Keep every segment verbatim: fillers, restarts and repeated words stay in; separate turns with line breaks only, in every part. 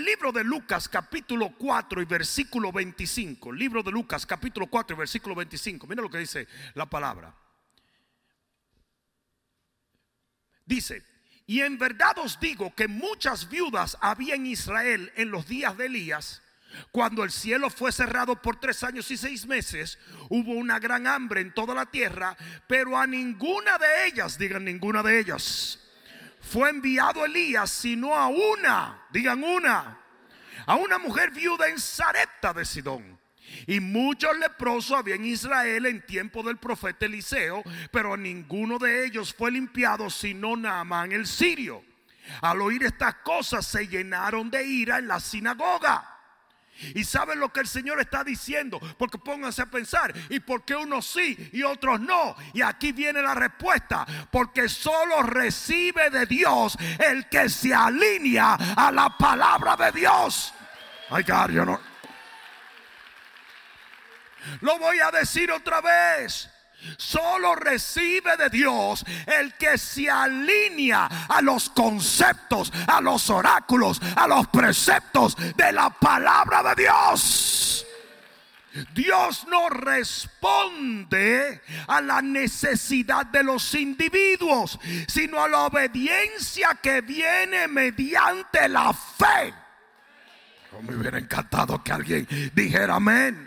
el libro de Lucas capítulo cuatro y versículo veinticinco. Libro de Lucas capítulo cuatro y versículo veinticinco. Mira lo que dice la palabra. Dice: y en verdad os digo que muchas viudas había en Israel en los días de Elías, cuando el cielo fue cerrado por tres años y seis meses. Hubo una gran hambre en toda la tierra, pero a ninguna de ellas, digan ninguna de ellas, fue enviado Elías, sino a una, digan una, a una mujer viuda en Sarepta de Sidón. Y muchos leprosos había en Israel en tiempo del profeta Eliseo, pero a ninguno de ellos fue limpiado, sino Naamán el sirio. Al oír estas cosas se llenaron de ira en la sinagoga. Y saben lo que el Señor está diciendo, porque pónganse a pensar, ¿y por qué unos sí y otros no? Y aquí viene la respuesta: porque solo recibe de Dios el que se alinea a la palabra de Dios. Ay, God, yo no. Lo voy a decir otra vez. Solo recibe de Dios el que se alinea a los conceptos, a los oráculos, a los preceptos de la palabra de Dios. Dios no responde a la necesidad de los individuos, sino a la obediencia que viene mediante la fe. Oh, me hubiera encantado que alguien dijera amén.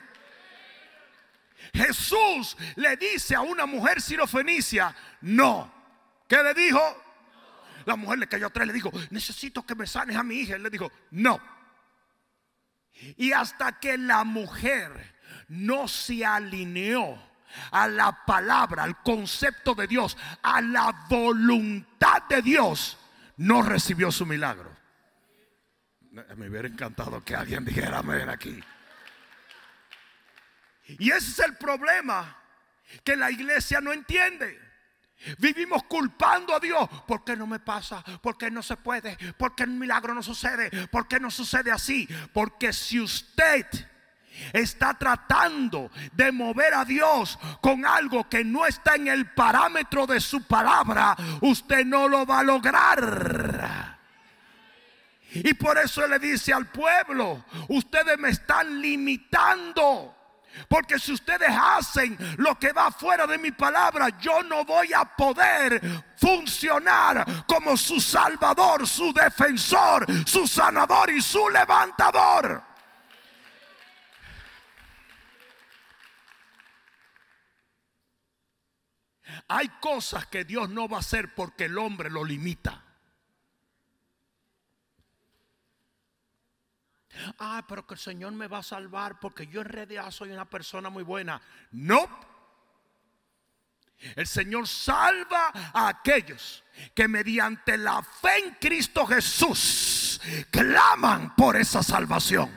Jesús le dice a una mujer sirofenicia no. ¿Qué le dijo? No. La mujer le cayó atrás y le dijo: necesito que me sanes a mi hija. Él le dijo no. Y hasta que la mujer no se alineó a la palabra, al concepto de Dios, a la voluntad de Dios, no recibió su milagro. Me hubiera encantado que alguien dijera amén aquí. Y ese es el problema que la iglesia no entiende. Vivimos culpando a Dios. ¿Por qué no me pasa? ¿Por qué no se puede? ¿Por qué el milagro no sucede? ¿Por qué no sucede así? Porque si usted está tratando de mover a Dios con algo que no está en el parámetro de su palabra, usted no lo va a lograr. Y por eso le dice al pueblo: ustedes me están limitando. Porque si ustedes hacen lo que va fuera de mi palabra, yo no voy a poder funcionar como su salvador, su defensor, su sanador y su levantador. Hay cosas que Dios no va a hacer porque el hombre lo limita. Ah, pero que el Señor me va a salvar porque yo en realidad soy una persona muy buena. No. El Señor salva a aquellos que mediante la fe en Cristo Jesús claman por esa salvación.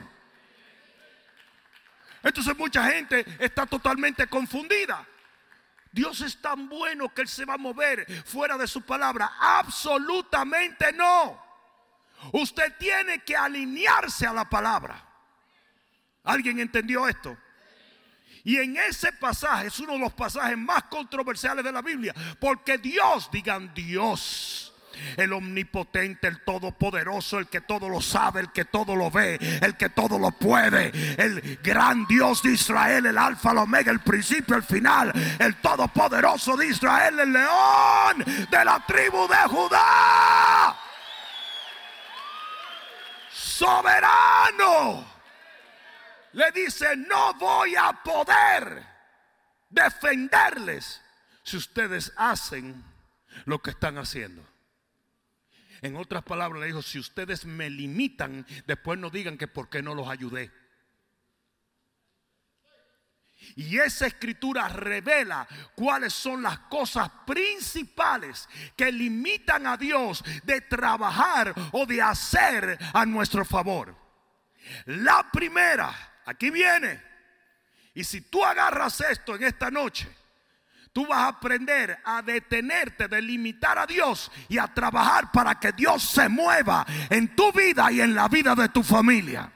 Entonces mucha gente está totalmente confundida. Dios es tan bueno que Él se va a mover fuera de su palabra. Absolutamente no. Usted tiene que alinearse a la palabra. ¿Alguien entendió esto? Y en ese pasaje es uno de los pasajes más controversiales de la Biblia, porque Dios, digan Dios, el omnipotente, el todopoderoso, el que todo lo sabe, el que todo lo ve, el que todo lo puede, el gran Dios de Israel, el alfa, el omega, el principio, el final, el todopoderoso de Israel, el león de la tribu de Judá, soberano, le dice: no voy a poder defenderles si ustedes hacen lo que están haciendo. En otras palabras le dijo: si ustedes me limitan, después no digan que por qué no los ayudé. Y esa escritura revela cuáles son las cosas principales que limitan a Dios de trabajar o de hacer a nuestro favor. La primera, aquí viene. Y si tú agarras esto en esta noche, tú vas a aprender a detenerte de limitar a Dios y a trabajar para que Dios se mueva en tu vida y en la vida de tu familia.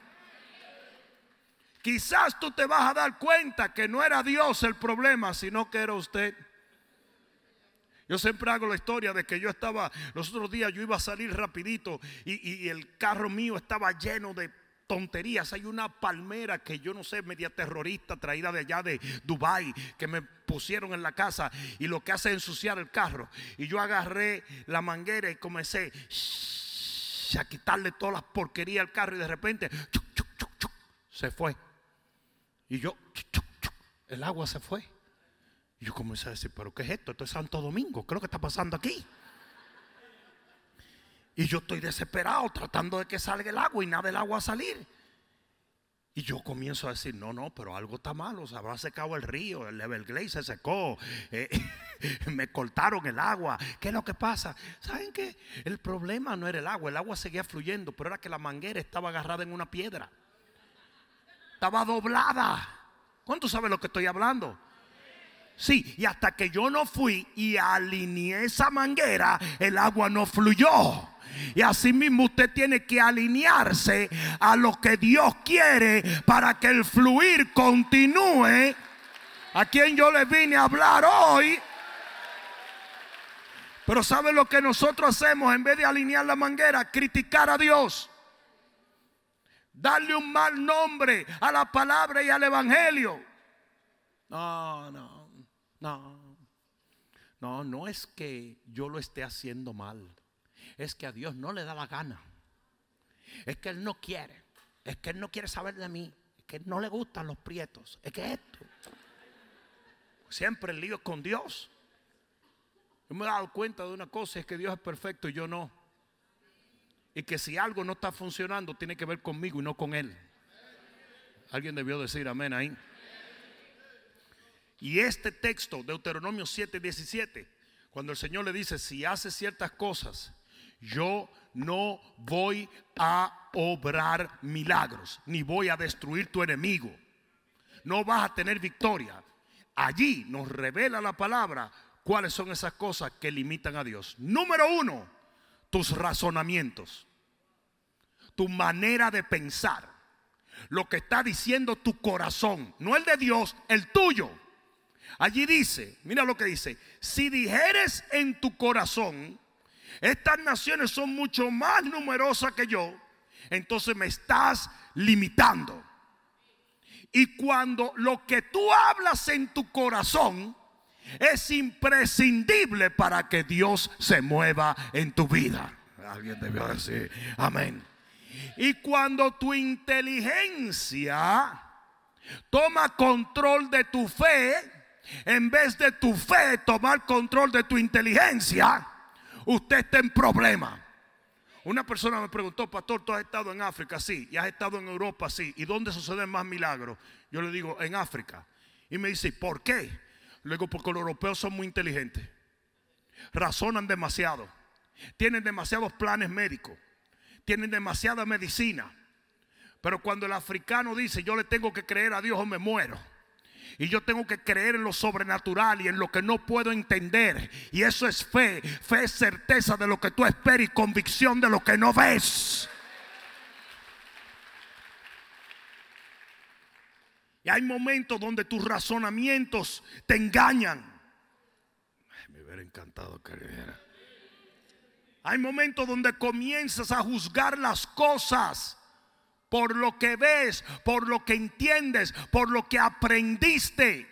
Quizás tú te vas a dar cuenta que no era Dios el problema, sino que era usted. Yo siempre hago la historia de que yo estaba, los otros días yo iba a salir rapidito y, y, y el carro mío estaba lleno de tonterías. Hay una palmera que yo no sé, media terrorista traída de allá de Dubái, que me pusieron en la casa y lo que hace es ensuciar el carro. Y yo agarré la manguera y comencé a quitarle todas las porquerías al carro y de repente chuc, chuc, chuc, chuc, se fue. Y yo, chuc, chuc, chuc, el agua se fue. Y yo comencé a decir, ¿pero qué es esto? Esto es Santo Domingo, ¿qué es lo que está pasando aquí? Y yo estoy desesperado tratando de que salga el agua y nada del agua a salir. Y yo comienzo a decir, no, no, pero algo está malo. Se habrá secado el río, el Everglades se secó, eh, me cortaron el agua. ¿Qué es lo que pasa? ¿Saben qué? El problema no era el agua, el agua seguía fluyendo, pero era que la manguera estaba agarrada en una piedra. Estaba doblada. ¿Cuánto sabe lo que estoy hablando? Sí, y hasta que yo no fui y alineé esa manguera, el agua no fluyó. Y así mismo usted tiene que alinearse a lo que Dios quiere para que el fluir continúe. A quien yo le vine a hablar hoy. Pero ¿sabe lo que nosotros hacemos? En vez de alinear la manguera, criticar a Dios, darle un mal nombre a la palabra y al evangelio. No, no, no. No, no es que yo lo esté haciendo mal. Es que a Dios no le da la gana. Es que Él no quiere. Es que Él no quiere saber de mí. Es que no le gustan los prietos. Es que esto. Siempre el lío con Dios. Yo me he dado cuenta de una cosa, es que Dios es perfecto y yo no. Y que si algo no está funcionando, tiene que ver conmigo y no con Él. Alguien debió decir amén ahí. Y este texto, Deuteronomio siete diecisiete, cuando el Señor le dice, si haces ciertas cosas, yo no voy a obrar milagros, ni voy a destruir tu enemigo. No vas a tener victoria. Allí nos revela la palabra cuáles son esas cosas que limitan a Dios. Número uno, tus razonamientos, tu manera de pensar, lo que está diciendo tu corazón, no el de Dios, el tuyo. Allí dice, mira lo que dice, si dijeres en tu corazón, estas naciones son mucho más numerosas que yo, entonces me estás limitando. Y cuando lo que tú hablas en tu corazón es imprescindible para que Dios se mueva en tu vida. Alguien debió decir amén. Y cuando tu inteligencia toma control de tu fe, en vez de tu fe tomar control de tu inteligencia, usted está en problema. Una persona me preguntó, pastor, ¿tú has estado en África? Sí. ¿Y has estado en Europa? Sí. ¿Y dónde suceden más milagros? Yo le digo, en África. Y me dice, ¿por qué? Le digo, porque los europeos son muy inteligentes, razonan demasiado, tienen demasiados planes médicos, tienen demasiada medicina. Pero cuando el africano dice, yo le tengo que creer a Dios o me muero, y yo tengo que creer en lo sobrenatural y en lo que no puedo entender, y eso es fe. Fe es certeza de lo que tú esperas y convicción de lo que no ves. Y hay momentos donde tus razonamientos te engañan. Ay, me hubiera encantado que viera. Hay momentos donde comienzas a juzgar las cosas por lo que ves, por lo que entiendes, por lo que aprendiste.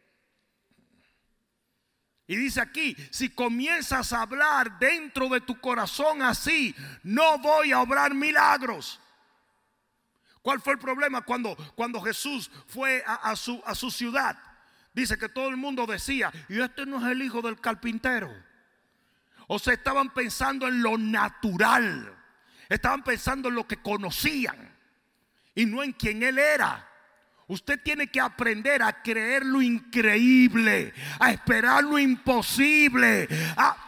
Y dice aquí, si comienzas a hablar dentro de tu corazón así, no voy a obrar milagros. ¿Cuál fue el problema cuando, cuando Jesús fue a, a, su, a su ciudad? Dice que todo el mundo decía, y este no es el hijo del carpintero. O sea, estaban pensando en lo natural, estaban pensando en lo que conocían y no en quién Él era. Usted tiene que aprender a creer lo increíble, a esperar lo imposible, a...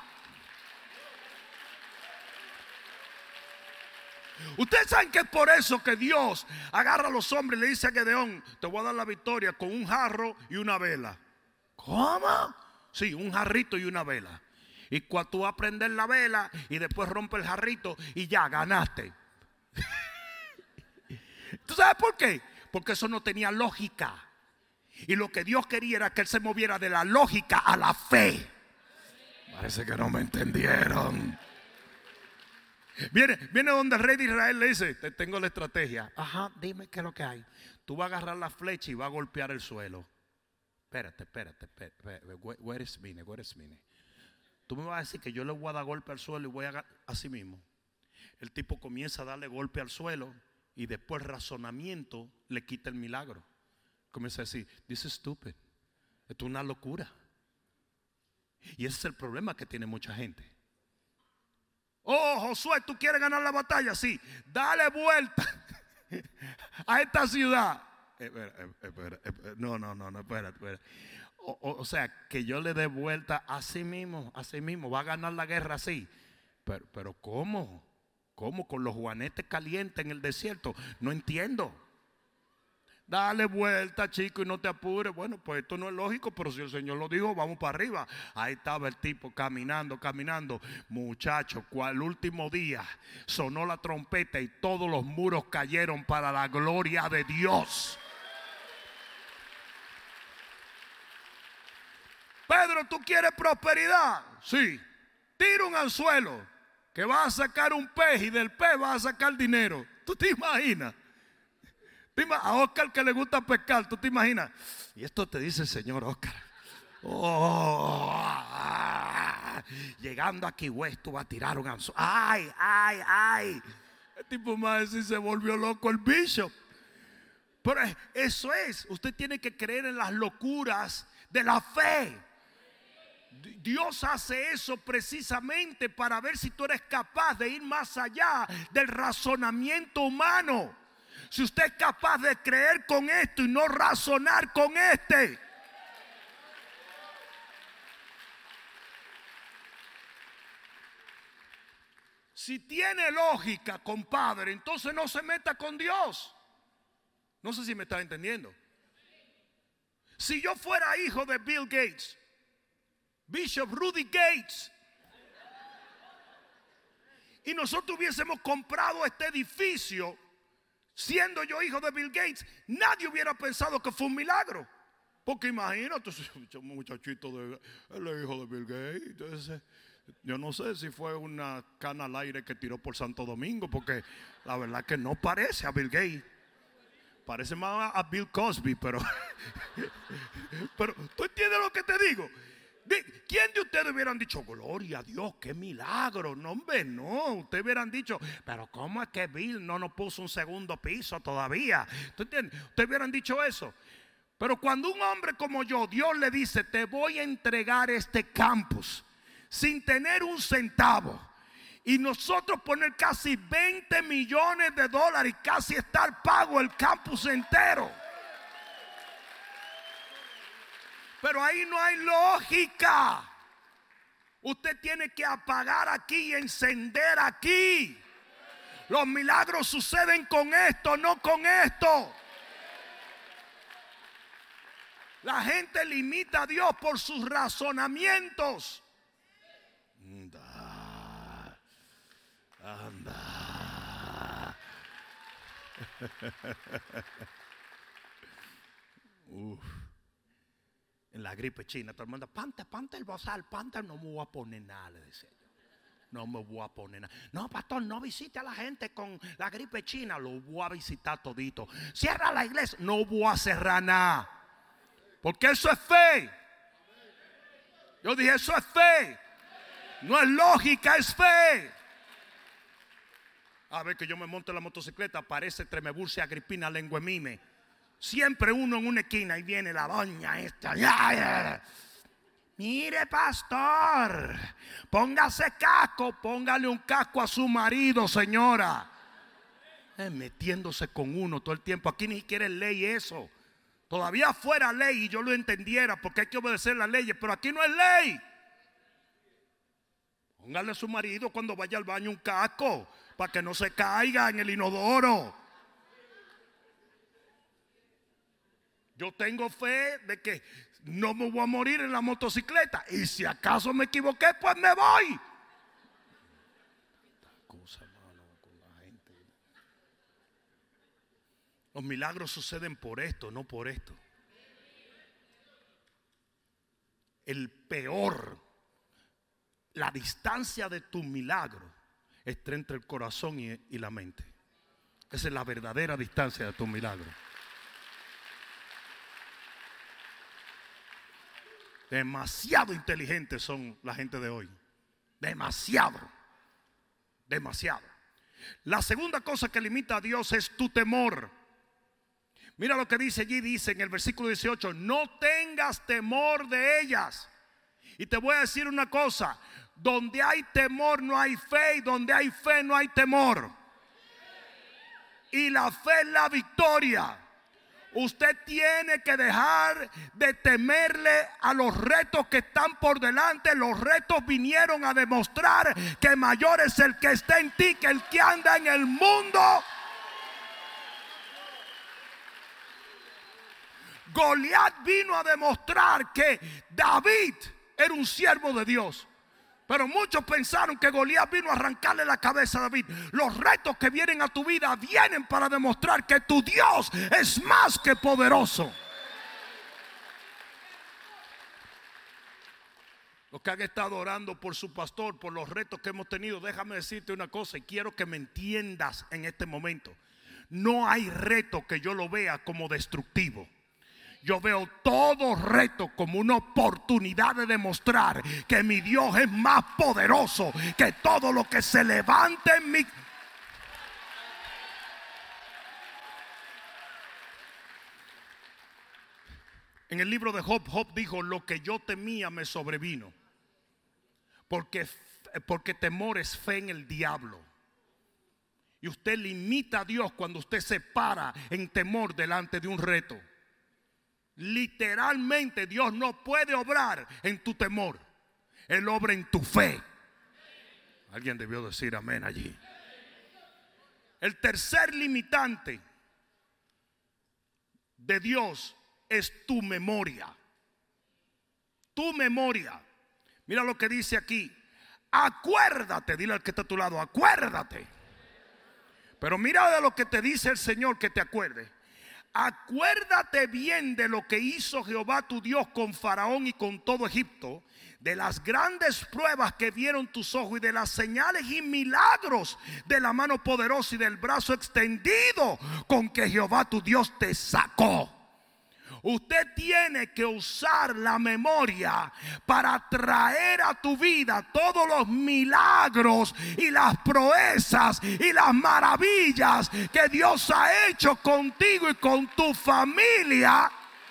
Ustedes saben que es por eso que Dios agarra a los hombres y le dice a Gedeón, te voy a dar la victoria con un jarro y una vela. ¿Cómo? Sí, un jarrito y una vela. Y cuando tú vas a prender la vela y después rompe el jarrito y ya ganaste. ¿Tú sabes por qué? Porque eso no tenía lógica. Y lo que Dios quería era que él se moviera de la lógica a la fe. Parece que no me entendieron. Viene, viene donde el rey de Israel le dice: te tengo la estrategia. Ajá, dime qué es lo que hay. Tú vas a agarrar la flecha y vas a golpear el suelo. Espérate, espérate, espérate. Where is mine, where is mine. Tú me vas a decir que yo le voy a dar golpe al suelo y voy a agarrar así mismo. El tipo comienza a darle golpe al suelo y después el razonamiento le quita el milagro. Comienza a decir: this is stupid. Esto es una locura. Y ese es el problema que tiene mucha gente. Oh, Josué, ¿tú quieres ganar la batalla? Sí, dale vuelta a esta ciudad. Espera, espera, espera. No, no, no, no, espera, espera. O, o, o sea, que yo le dé vuelta a sí mismo, a sí mismo. Va a ganar la guerra así. Pero, pero ¿cómo? ¿Cómo? Con los juanetes calientes en el desierto. No entiendo. Dale vuelta, chico, y no te apures. Bueno, pues esto no es lógico, pero si el Señor lo dijo, vamos para arriba. Ahí estaba el tipo caminando, caminando. Muchacho, cual último día sonó la trompeta y todos los muros cayeron para la gloria de Dios. Pedro, ¿tú quieres prosperidad? Sí. Tira un anzuelo que va a sacar un pez y del pez va a sacar dinero. ¿Tú te imaginas? A Oscar que le gusta pescar, ¿tú te imaginas? Y esto te dice el Señor Oscar. Oh, ah, llegando aquí, West, tú vas a tirar un anzuelo. Ay, ay, ay. El tipo más decir, se volvió loco el bishop. Pero eso es, usted tiene que creer en las locuras de la fe. Dios hace eso precisamente para ver si tú eres capaz de ir más allá del razonamiento humano. Si usted es capaz de creer con esto y no razonar con este. Si tiene lógica, compadre, entonces no se meta con Dios. No sé si me está entendiendo. Si yo fuera hijo de Bill Gates, Bishop Rudy Gates, y nosotros hubiésemos comprado este edificio, siendo yo hijo de Bill Gates, nadie hubiera pensado que fue un milagro. Porque imagínate, un muchachito, de, él es hijo de Bill Gates. Entonces, yo no sé si fue una cana al aire que tiró por Santo Domingo, porque la verdad que no parece a Bill Gates. Parece más a Bill Cosby, pero, pero ¿tú entiendes lo que te digo? ¿Quién de ustedes hubieran dicho, gloria a Dios, qué milagro? No, hombre, no. Ustedes hubieran dicho, pero ¿cómo es que Bill no nos puso un segundo piso todavía? ¿Tú entiendes? Ustedes hubieran dicho eso. Pero cuando un hombre como yo, Dios le dice, te voy a entregar este campus sin tener un centavo, y nosotros poner casi veinte millones de dólares y casi estar pago el campus entero. Pero ahí no hay lógica. Usted tiene que apagar aquí y encender aquí. Los milagros suceden con esto, no con esto. La gente limita a Dios por sus razonamientos. Anda, anda. Uf. En la gripe china, todo el mundo, pante, pante el bozal, pante, no me voy a poner nada, le decía yo. No me voy a poner nada. No, pastor, no visite a la gente con la gripe china, lo voy a visitar todito. Cierra la iglesia, no voy a cerrar nada. Porque eso es fe. Yo dije, eso es fe. No es lógica, es fe. A ver que yo me monto en la motocicleta, aparece Tremeburcia Agripina Lenguemime. Siempre uno en una esquina y viene la doña esta. Mire, pastor, póngase casco, póngale un casco a su marido, señora. Eh, metiéndose con uno todo el tiempo. Aquí ni siquiera es ley eso. Todavía fuera ley y yo lo entendiera porque hay que obedecer las leyes, pero aquí no es ley. Póngale a su marido cuando vaya al baño un casco para que no se caiga en el inodoro. Yo tengo fe de que no me voy a morir en la motocicleta. Y si acaso me equivoqué, pues me voy. Cosa, hermano, con la gente. Los milagros suceden por esto, no por esto. El peor La distancia de tu milagro está entre el corazón y, y la mente. Esa es la verdadera distancia de tu milagro. Demasiado inteligentes son la gente de hoy. Demasiado. Demasiado. La segunda cosa que limita a Dios es tu temor. Mira lo que dice allí, dice en el versículo dieciocho, no tengas temor de ellas. Y te voy a decir una cosa, donde hay temor no hay fe, y donde hay fe no hay temor. Y la fe es la victoria. Usted tiene que dejar de temerle a los retos que están por delante. Los retos vinieron a demostrar que mayor es el que está en ti que el que anda en el mundo. Goliat vino a demostrar que David era un siervo de Dios. Pero muchos pensaron que Goliat vino a arrancarle la cabeza a David. Los retos que vienen a tu vida vienen para demostrar que tu Dios es más que poderoso. Los que han estado orando por su pastor, por los retos que hemos tenido, déjame decirte una cosa y quiero que me entiendas en este momento. No hay reto que yo lo vea como destructivo. Yo veo todo reto como una oportunidad de demostrar que mi Dios es más poderoso que todo lo que se levante en mi... En el libro de Job, Job dijo, lo que yo temía me sobrevino. Porque, porque temor es fe en el diablo. Y usted limita a Dios cuando usted se para en temor delante de un reto. Literalmente Dios no puede obrar en tu temor. Él obra en tu fe. Alguien debió decir amén allí. El tercer limitante de Dios es tu memoria. Tu memoria. Mira lo que dice aquí. Acuérdate, dile al que está a tu lado, acuérdate. Pero mira de lo que te dice el Señor que te acuerdes. Acuérdate bien de lo que hizo Jehová tu Dios con Faraón y con todo Egipto, de las grandes pruebas que vieron tus ojos y de las señales y milagros de la mano poderosa y del brazo extendido con que Jehová tu Dios te sacó. Usted tiene que usar la memoria para traer a tu vida todos los milagros y las proezas y las maravillas que Dios ha hecho contigo y con tu familia.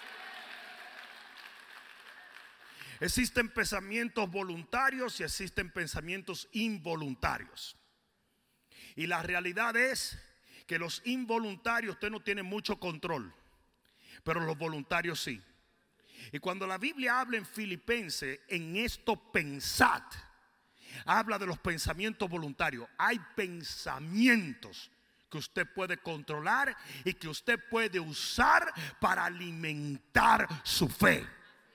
Existen pensamientos voluntarios y existen pensamientos involuntarios. Y la realidad es que los involuntarios usted no tiene mucho control. Pero los voluntarios sí. Y cuando la Biblia habla en Filipenses, en esto pensad, habla de los pensamientos voluntarios. Hay pensamientos que usted puede controlar y que usted puede usar para alimentar su fe.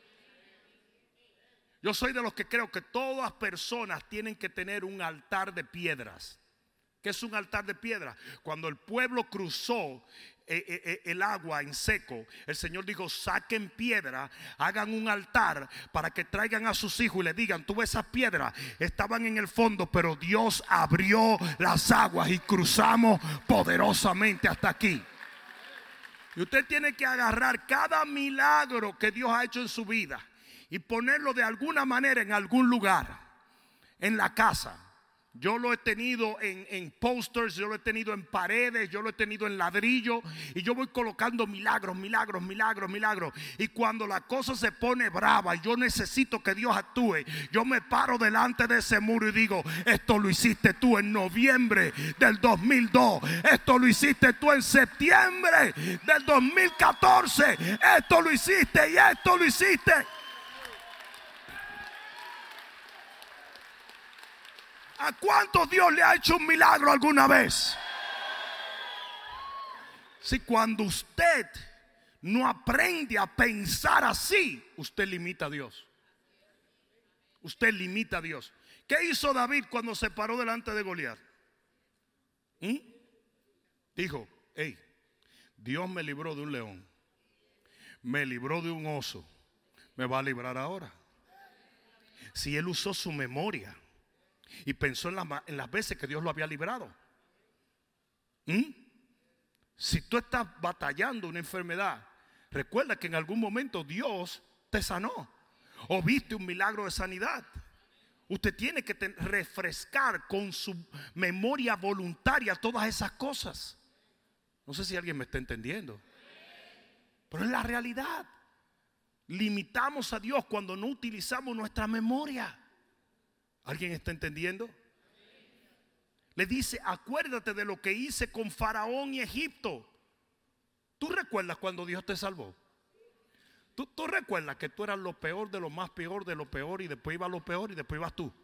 Yo soy de los que creo que todas personas tienen que tener un altar de piedras. ¿Qué es un altar de piedras? Cuando el pueblo cruzó Eh, eh, el agua en seco, el Señor dijo, saquen piedra, hagan un altar para que traigan a sus hijos y le digan, tú ves esas piedras, estaban en el fondo, pero Dios abrió las aguas y cruzamos poderosamente hasta aquí. Y usted tiene que agarrar cada milagro que Dios ha hecho en su vida y ponerlo de alguna manera en algún lugar, en la casa. Yo lo he tenido en, en posters, yo lo he tenido en paredes, yo lo he tenido en ladrillo. Y yo voy colocando milagros, milagros, milagros, milagros. Y cuando la cosa se pone brava y yo necesito que Dios actúe, yo me paro delante de ese muro y digo, esto lo hiciste tú en noviembre del dos mil dos. Esto lo hiciste tú en septiembre del dos mil catorce. Esto lo hiciste y esto lo hiciste. ¿A cuántos Dios le ha hecho un milagro alguna vez? Si cuando usted no aprende a pensar así, usted limita a Dios. Usted limita a Dios. ¿Qué hizo David cuando se paró delante de Goliat? ¿Mm? Dijo, hey, Dios me libró de un león, me libró de un oso, me va a librar ahora. si él usó su memoria y pensó en, la, en las veces que Dios lo había librado. ¿Mm? Si tú estás batallando una enfermedad, recuerda que en algún momento Dios te sanó o viste un milagro de sanidad. Usted tiene que ten, refrescar con su memoria voluntaria todas esas cosas. No sé si alguien me está entendiendo, pero es la realidad. Limitamos a Dios cuando no utilizamos nuestra memoria. ¿Alguien está entendiendo? Le dice, acuérdate de lo que hice con Faraón y Egipto. ¿Tú recuerdas cuando Dios te salvó? ¿Tú, tú recuerdas que tú eras lo peor de lo más peor de lo peor y después iba lo peor y después ibas tú?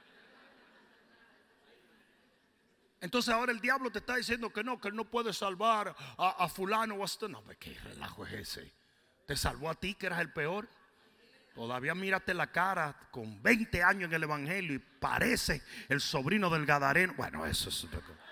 Entonces ahora el diablo te está diciendo que no, que él no puede salvar a, a fulano o a esto. No, ¿qué relajo es ese? Te salvó a ti que eras el peor. Todavía mírate la cara con veinte años en el evangelio y parece el sobrino del Gadareno. Bueno, eso es otra cosa.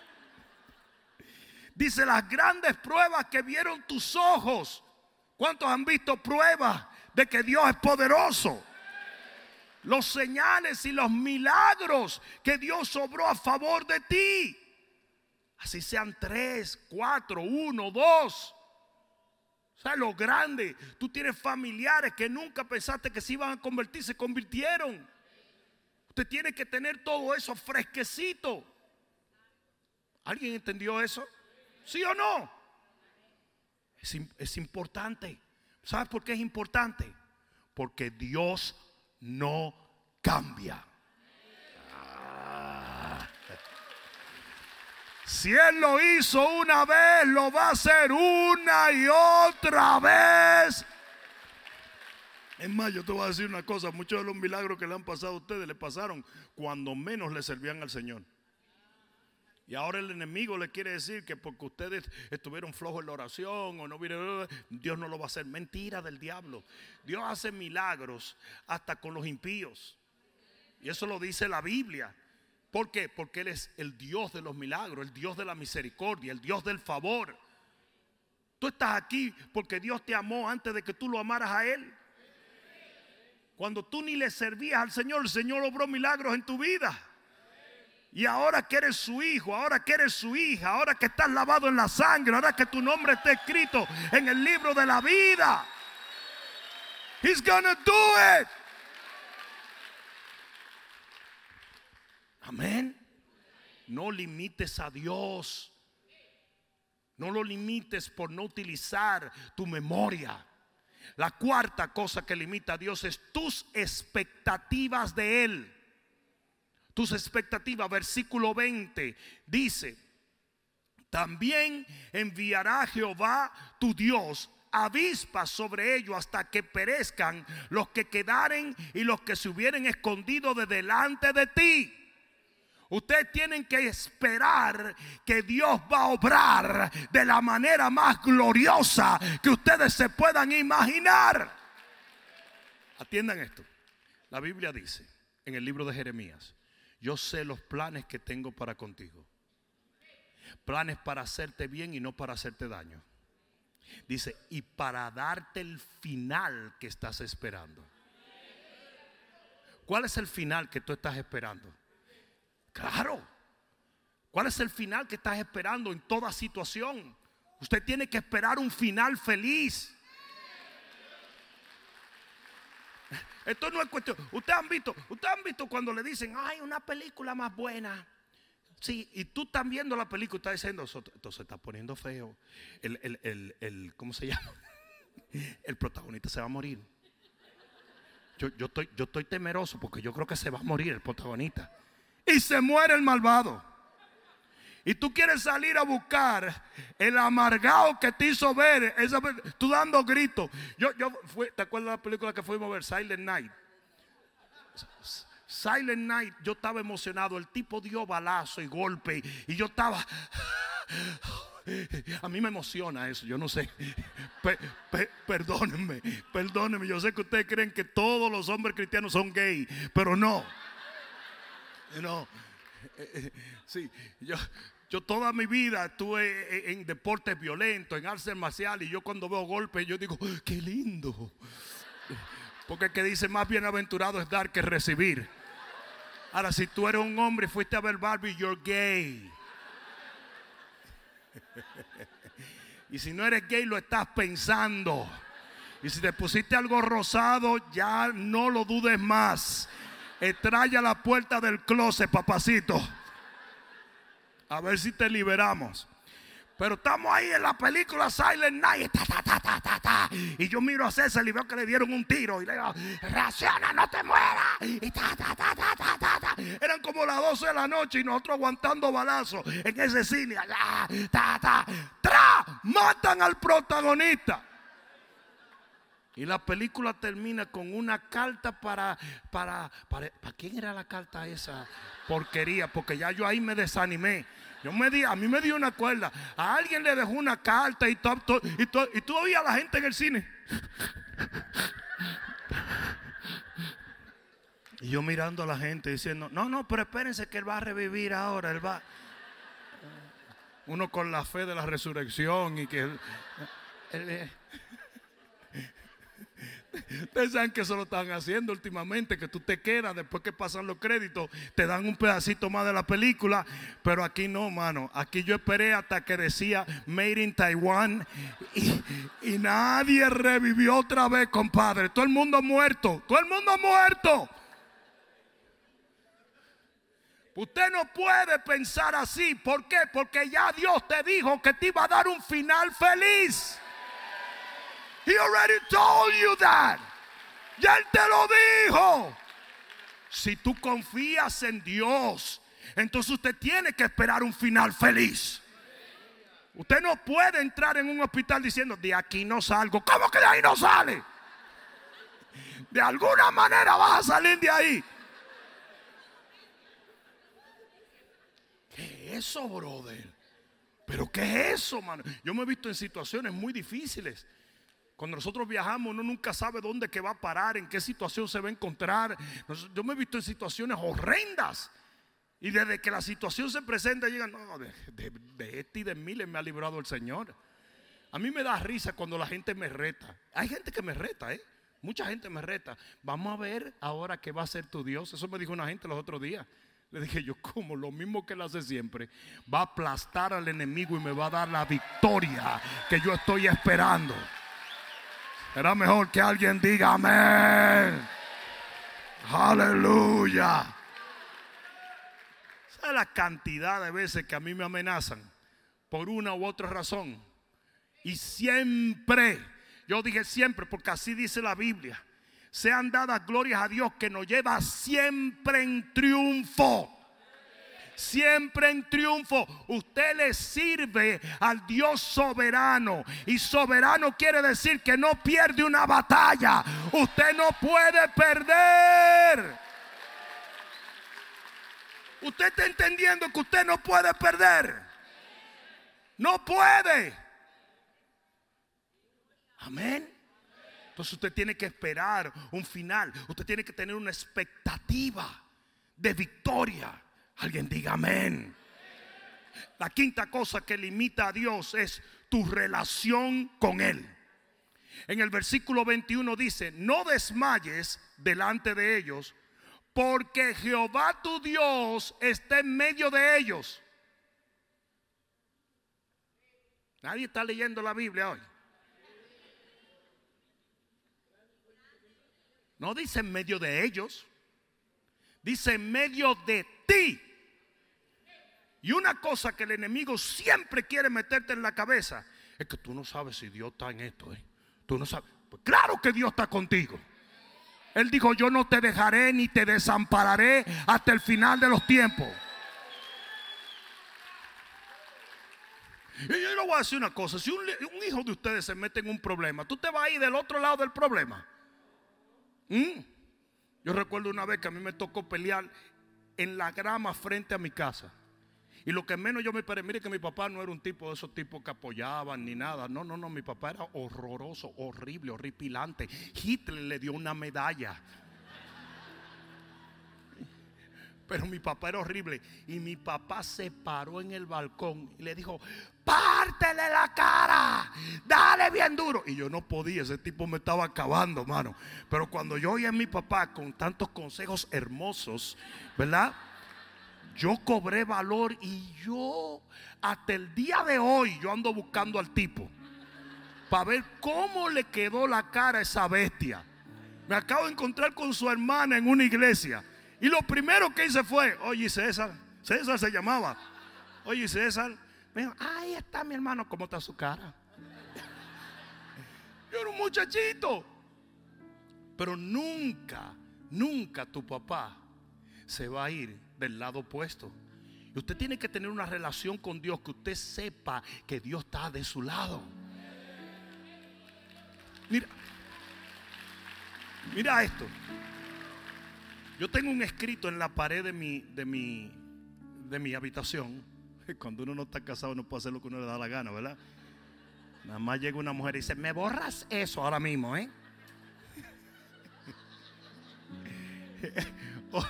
Dice, las grandes pruebas que vieron tus ojos. ¿Cuántos han visto pruebas de que Dios es poderoso? Los señales y los milagros que Dios obró a favor de ti. Así sean tres, cuatro, uno, dos. O sea, lo grande. Tú tienes familiares que nunca pensaste que se iban a convertir, se convirtieron. Usted tiene que tener todo eso fresquecito. ¿Alguien entendió eso? ¿Sí o no? Es, es importante. ¿Sabes por qué es importante? Porque Dios no cambia. Si Él lo hizo una vez, lo va a hacer una y otra vez. Es más, yo te voy a decir una cosa. Muchos de los milagros que le han pasado a ustedes le pasaron cuando menos le servían al Señor. Y ahora el enemigo le quiere decir que porque ustedes estuvieron flojos en la oración o no vieron, Dios no lo va a hacer. Mentira del diablo. Dios hace milagros hasta con los impíos. Y eso lo dice la Biblia. ¿Por qué? Porque Él es el Dios de los milagros, el Dios de la misericordia, el Dios del favor. Tú estás aquí porque Dios te amó antes de que tú lo amaras a Él. Cuando tú ni le servías al Señor, el Señor obró milagros en tu vida. Y ahora que eres su hijo, ahora que eres su hija, ahora que estás lavado en la sangre, ahora que tu nombre está escrito en el libro de la vida, He's gonna do it. Amén. No limites a Dios. No lo limites por no utilizar tu memoria. La cuarta cosa que limita a Dios es tus expectativas de Él. Tus expectativas, versículo veinte, dice: también enviará Jehová tu Dios avispas sobre ellos hasta que perezcan los que quedaren y los que se hubieren escondido de delante de ti. Ustedes tienen que esperar que Dios va a obrar de la manera más gloriosa que ustedes se puedan imaginar. Atiendan esto. La Biblia dice en el libro de Jeremías: yo sé los planes que tengo para contigo. Planes para hacerte bien y no para hacerte daño. Dice, y para darte el final que estás esperando. ¿Cuál es el final que tú estás esperando? Claro. ¿Cuál es el final que estás esperando en toda situación? Usted tiene que esperar un final feliz. Esto no es cuestión. Ustedes han visto, ustedes han visto cuando le dicen, ay, una película más buena. Sí, y tú estás viendo la película y estás diciendo, esto se está poniendo feo. El, el, el, el, ¿cómo se llama? El protagonista se va a morir. Yo, yo, estoy, yo estoy temeroso porque yo creo que se va a morir el protagonista. Y se muere el malvado. Y tú quieres salir a buscar el amargado que te hizo ver esa, tú dando gritos. Yo, yo fui, ¿te acuerdas de la película que fuimos a ver? Silent Night. Silent Night, yo estaba emocionado. El tipo dio balazo y golpe y yo estaba. A mí me emociona eso, yo no sé. Pe, pe, perdónenme, perdónenme. Yo sé que ustedes creen que todos los hombres cristianos son gay, pero no. No. Sí, yo, yo toda mi vida estuve en, en deportes violentos, en artes marciales, y yo cuando veo golpes yo digo, qué lindo. Porque el que dice más bienaventurado es dar que recibir. Ahora, si tú eres un hombre y fuiste a ver Barbie, you're gay. Y si no eres gay, lo estás pensando. Y si te pusiste algo rosado, ya no lo dudes más. Trae a la puerta del closet, papacito. A ver si te liberamos. Pero estamos ahí en la película Silent Night. Ta, ta, ta, ta, ta, ta. Y yo miro a César y veo que le dieron un tiro. Y le digo, reacciona, no te mueras. Y ta, ta, ta, ta, ta, ta, ta. Eran como las doce de la noche y nosotros aguantando balazos en ese cine. Allá, ta, ta, tra. Matan al protagonista. Y la película termina con una carta para, para, para, ¿para quién era la carta esa? Porquería, porque ya yo ahí me desanimé. Yo me di, a mí me dio una cuerda. A alguien le dejó una carta y todo, todo, y, todo, y tú oías a la gente en el cine. Y yo mirando a la gente diciendo, no, no, pero espérense que él va a revivir ahora. Él va. Uno con la fe de la resurrección y que él, él, ustedes saben que eso lo están haciendo últimamente, que tú te quedas después que pasan los créditos, te dan un pedacito más de la película. Pero aquí no, mano. Aquí yo esperé hasta que decía Made in Taiwan y, y nadie revivió otra vez, compadre. Todo el mundo muerto, todo el mundo muerto. Usted no puede pensar así. ¿Por qué? Porque ya Dios te dijo que te iba a dar un final feliz. He already told you that. Ya Él te lo dijo. Si tú confías en Dios, entonces usted tiene que esperar un final feliz. Usted no puede entrar en un hospital diciendo, de aquí no salgo. ¿Cómo que de ahí no sale? De alguna manera vas a salir de ahí. ¿Qué es eso, brother? ¿Pero qué es eso, mano? Yo me he visto en situaciones muy difíciles. Cuando nosotros viajamos, uno nunca sabe dónde que va a parar, en qué situación se va a encontrar. Yo me he visto en situaciones horrendas. Y desde que la situación se presenta, llegan, no, de, de, de este y de miles me ha librado el Señor. A mí me da risa cuando la gente me reta. Hay gente que me reta, ¿eh? Mucha gente me reta. Vamos a ver ahora qué va a hacer tu Dios. Eso me dijo una gente los otros días. Le dije yo, como lo mismo que él hace siempre. Va a aplastar al enemigo y me va a dar la victoria que yo estoy esperando. Será mejor que alguien diga amén. Aleluya. ¿Sabe la cantidad de veces que a mí me amenazan por una u otra razón? Y siempre, yo dije siempre porque así dice la Biblia, sean dadas glorias a Dios que nos lleva siempre en triunfo. Siempre en triunfo. Usted le sirve al Dios soberano. Y soberano quiere decir que no pierde una batalla. Usted no puede perder. Usted está entendiendo que usted no puede perder. No puede. Amén. Entonces usted tiene que esperar un final. Usted tiene que tener una expectativa de victoria. Alguien diga amén. La quinta cosa que limita a Dios es tu relación con Él. En el versículo veintiuno dice, no desmayes delante de ellos, porque Jehová tu Dios está en medio de ellos. Nadie está leyendo la Biblia hoy. No dice en medio de ellos, dice en medio de ti. Y una cosa que el enemigo siempre quiere meterte en la cabeza es que tú no sabes si Dios está en esto, ¿eh? Tú no sabes. Pues claro que Dios está contigo. Él dijo, yo no te dejaré ni te desampararé hasta el final de los tiempos. Y yo le voy a decir una cosa, si un, un hijo de ustedes se mete en un problema, ¿tú te vas a ir del otro lado del problema? ¿Mm? Yo recuerdo una vez que a mí me tocó pelear en la grama frente a mi casa. Y lo que menos yo me esperé, mire que mi papá no era un tipo de esos tipos que apoyaban ni nada. No, no, no, mi papá era horroroso, horrible, horripilante. Hitler le dio una medalla. Pero mi papá era horrible. Y mi papá se paró en el balcón y le dijo: pártele la cara, dale bien duro. Y yo no podía, ese tipo me estaba acabando, mano. Pero cuando yo oía a mi papá con tantos consejos hermosos, ¿verdad? Yo cobré valor y yo hasta el día de hoy yo ando buscando al tipo para ver cómo le quedó la cara a esa bestia. Me acabo de encontrar con su hermana en una iglesia y lo primero que hice fue: oye, César, César se llamaba. Oye, César, me dijo: ahí está mi hermano, ¿cómo está su cara? Yo era un muchachito. Pero nunca, nunca tu papá se va a ir del lado opuesto. Y usted tiene que tener una relación con Dios que usted sepa que Dios está de su lado. Mira, mira esto. Yo tengo un escrito en la pared de mi, de mi, de mi habitación. Cuando uno no está casado no puede hacer lo que uno le da la gana, ¿verdad? Nada más llega una mujer y dice: me borras eso ahora mismo, ¿eh? o,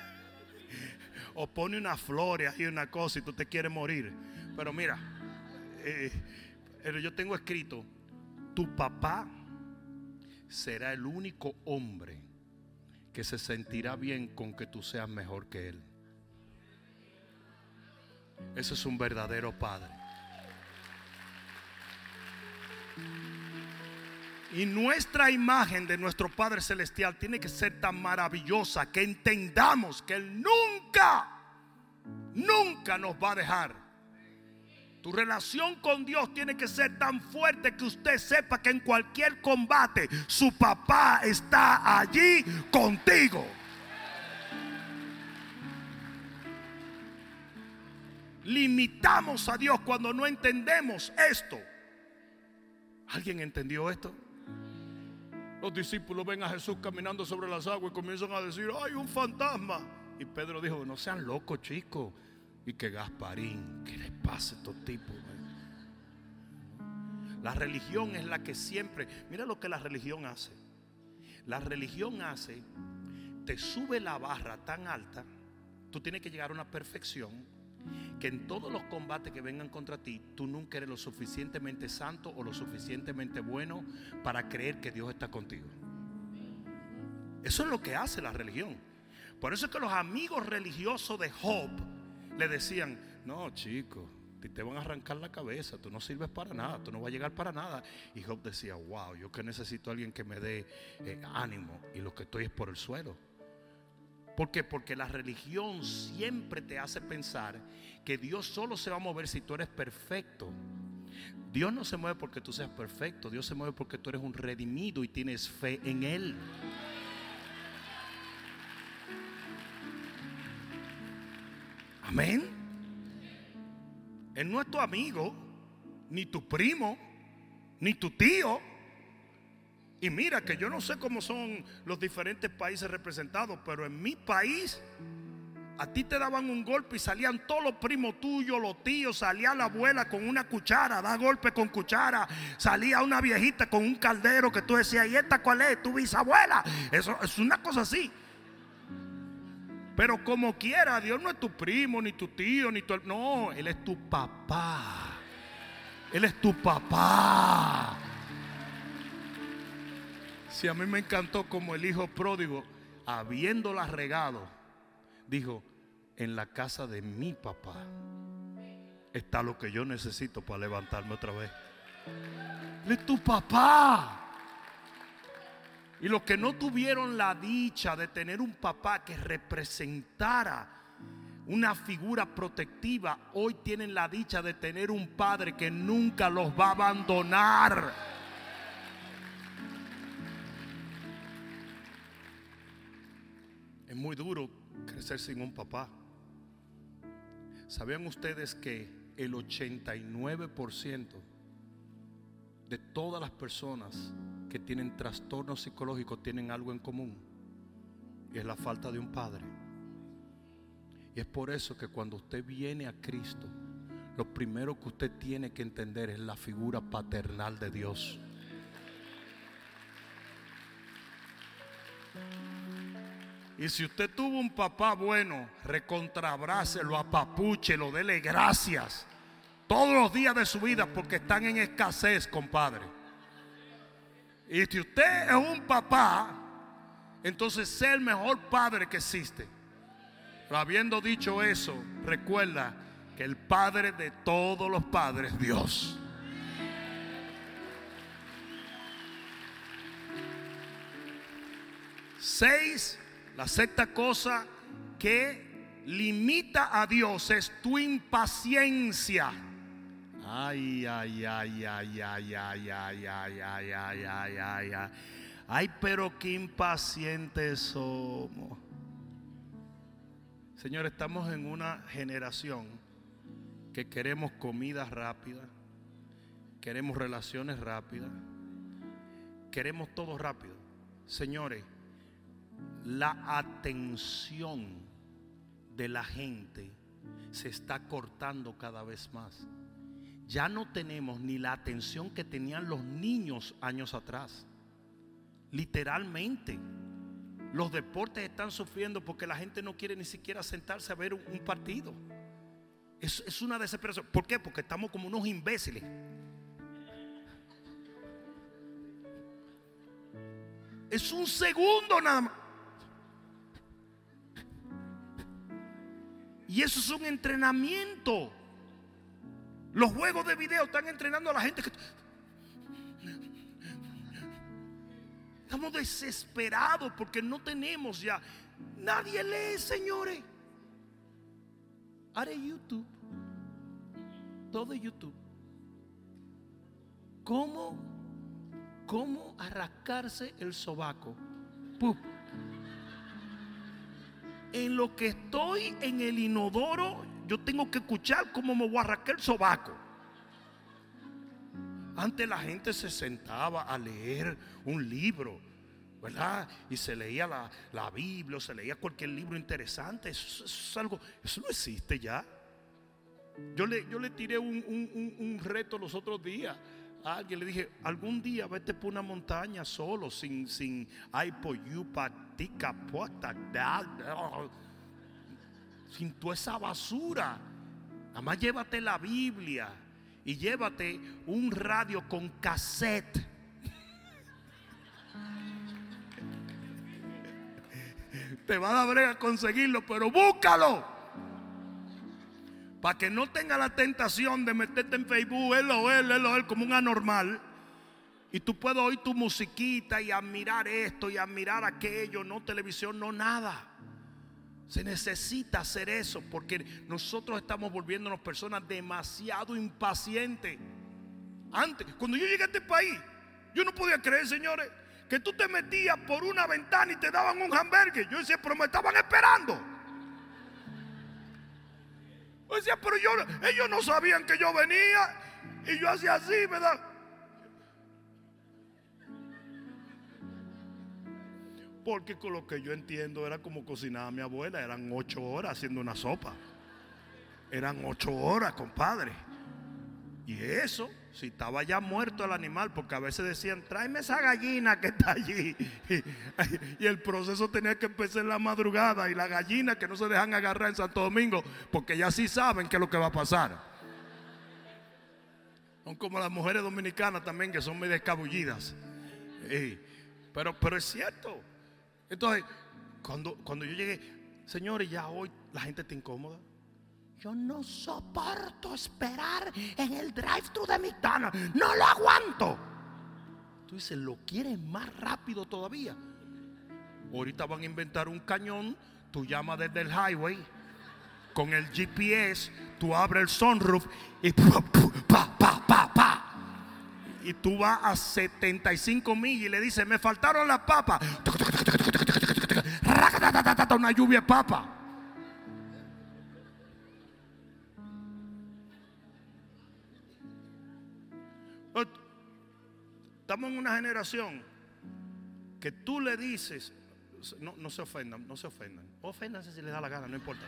o pone una flor y una cosa y tú te quieres morir. Pero mira, eh, yo tengo escrito: tu papá será el único hombre que se sentirá bien con que tú seas mejor que él. Ese es un verdadero padre. Y nuestra imagen de nuestro Padre Celestial tiene que ser tan maravillosa que entendamos que Él nunca, nunca nos va a dejar. Tu relación con Dios tiene que ser tan fuerte que usted sepa que en cualquier combate su papá está allí contigo. Limitamos a Dios cuando no entendemos esto. ¿Alguien entendió esto? Los discípulos ven a Jesús caminando sobre las aguas y comienzan a decir: ¡ay, un fantasma! Y Pedro dijo: no sean locos, chicos. Y que Gasparín, ¿qué les pasa a estos tipos? La religión es la que siempre, mira lo que la religión hace. La religión hace, te sube la barra tan alta, tú tienes que llegar a una perfección, que en todos los combates que vengan contra ti, tú nunca eres lo suficientemente santo o lo suficientemente bueno para creer que Dios está contigo. Eso es lo que hace la religión. Por eso es que los amigos religiosos de Job le decían: no, chico, te van a arrancar la cabeza, tú no sirves para nada, tú no vas a llegar para nada. Y Job decía: wow, yo que necesito a alguien que me dé eh, ánimo, y lo que estoy es por el suelo. ¿Por qué? Porque la religión siempre te hace pensar que Dios solo se va a mover si tú eres perfecto. Dios no se mueve porque tú seas perfecto. Dios se mueve porque tú eres un redimido y tienes fe en Él. Amén. Él no es tu amigo, ni tu primo, ni tu tío. Y mira que yo no sé cómo son los diferentes países representados, pero en mi país a ti te daban un golpe y salían todos los primos tuyos, los tíos, salía la abuela con una cuchara, da golpe con cuchara, salía una viejita con un caldero que tú decías: ¿y esta cuál es? ¿Tu bisabuela? Eso es una cosa así. Pero como quiera, Dios no es tu primo, ni tu tío, ni tu... No, Él es tu papá. Él es tu papá. Si a mí me encantó como el hijo pródigo, habiéndola regado, dijo: en la casa de mi papá está lo que yo necesito para levantarme otra vez. Él es tu papá. Y los que no tuvieron la dicha de tener un papá que representara una figura protectiva, hoy tienen la dicha de tener un padre que nunca los va a abandonar. Es muy duro crecer sin un papá. ¿Sabían ustedes que el ochenta y nueve por ciento de todas las personas que tienen trastornos psicológicos tienen algo en común? Y es la falta de un padre. Y es por eso que cuando usted viene a Cristo, lo primero que usted tiene que entender es la figura paternal de Dios. Y si usted tuvo un papá bueno, recontrabrácelo, apapúchelo, dele gracias todos los días de su vida, porque están en escasez, compadre. Y si usted es un papá, entonces sé el mejor padre que existe. Pero habiendo dicho eso, recuerda que el padre de todos los padres, Dios. Seis, la sexta cosa que limita a Dios es tu impaciencia. Ay, ay, ay, ay, ay, ay, ay, ay, ay, ay, ay, ay, ay. Ay, pero qué impacientes somos. Señor, estamos en una generación que queremos comida rápida, queremos relaciones rápidas, queremos todo rápido. Señores, la atención de la gente se está cortando cada vez más. Ya no tenemos ni la atención que tenían los niños años atrás. Literalmente, los deportes están sufriendo porque la gente no quiere ni siquiera sentarse a ver un, un partido. Es, es una desesperación. ¿Por qué? Porque estamos como unos imbéciles. Es un segundo nada más. Y eso es un entrenamiento. Los juegos de video están entrenando a la gente que... Estamos desesperados porque no tenemos ya. Nadie lee, señores. Ahora YouTube. Todo YouTube. ¿Cómo? ¿Cómo arrancarse el sobaco? ¡Pum! En lo que estoy en el inodoro, yo tengo que escuchar cómo me voy a arrancar el sobaco. Antes la gente se sentaba a leer un libro, ¿verdad? Y se leía la, la Biblia, o se leía cualquier libro interesante. Eso, eso es algo, eso no existe ya. Yo le, yo le tiré un, un, un, un reto los otros días a alguien. Le dije, algún día vete por una montaña solo, sin, sin iPoyupatica, sin toda esa basura. Nada más llévate la Biblia y llévate un radio con cassette. Te va a dar brega conseguirlo, pero búscalo, para que no tenga la tentación de meterte en Facebook, él o él, él o él, como un anormal. Y tú puedes oír tu musiquita y admirar esto y admirar aquello. No televisión, no nada. Se necesita hacer eso, porque nosotros estamos volviéndonos personas demasiado impacientes. Antes, cuando yo llegué a este país, yo no podía creer, señores, que tú te metías por una ventana y te daban un hamburger. Yo decía, pero me estaban esperando. Yo decía, pero yo, ellos no sabían que yo venía. Y yo hacía así, ¿verdad? Porque con lo que yo entiendo era como cocinaba mi abuela. Eran ocho horas haciendo una sopa. Eran ocho horas, compadre. Y eso, si estaba ya muerto el animal, porque a veces decían, tráeme esa gallina que está allí. Y, y el proceso tenía que empezar en la madrugada. Y la gallina que no se dejan agarrar en Santo Domingo, porque ya sí saben qué es lo que va a pasar. Son como las mujeres dominicanas también, que son medio escabullidas. Sí, pero, pero es cierto. Entonces, cuando, cuando yo llegué, señores, ya hoy la gente está incómoda. Yo no soporto esperar en el drive-thru de McDonald's. No lo aguanto. Tú dices, ¿lo quieres más rápido todavía? Ahorita van a inventar un cañón. Tú llamas desde el highway con el G P S. Tú abres el sunroof y pa, pa, pa, pa, pa. Y tú vas a setenta y cinco millas y le dices, me faltaron las papas. Una lluvia de papas. Estamos en una generación que tú le dices, no, no se ofendan, no se ofendan, oféndanse si les da la gana, no importa.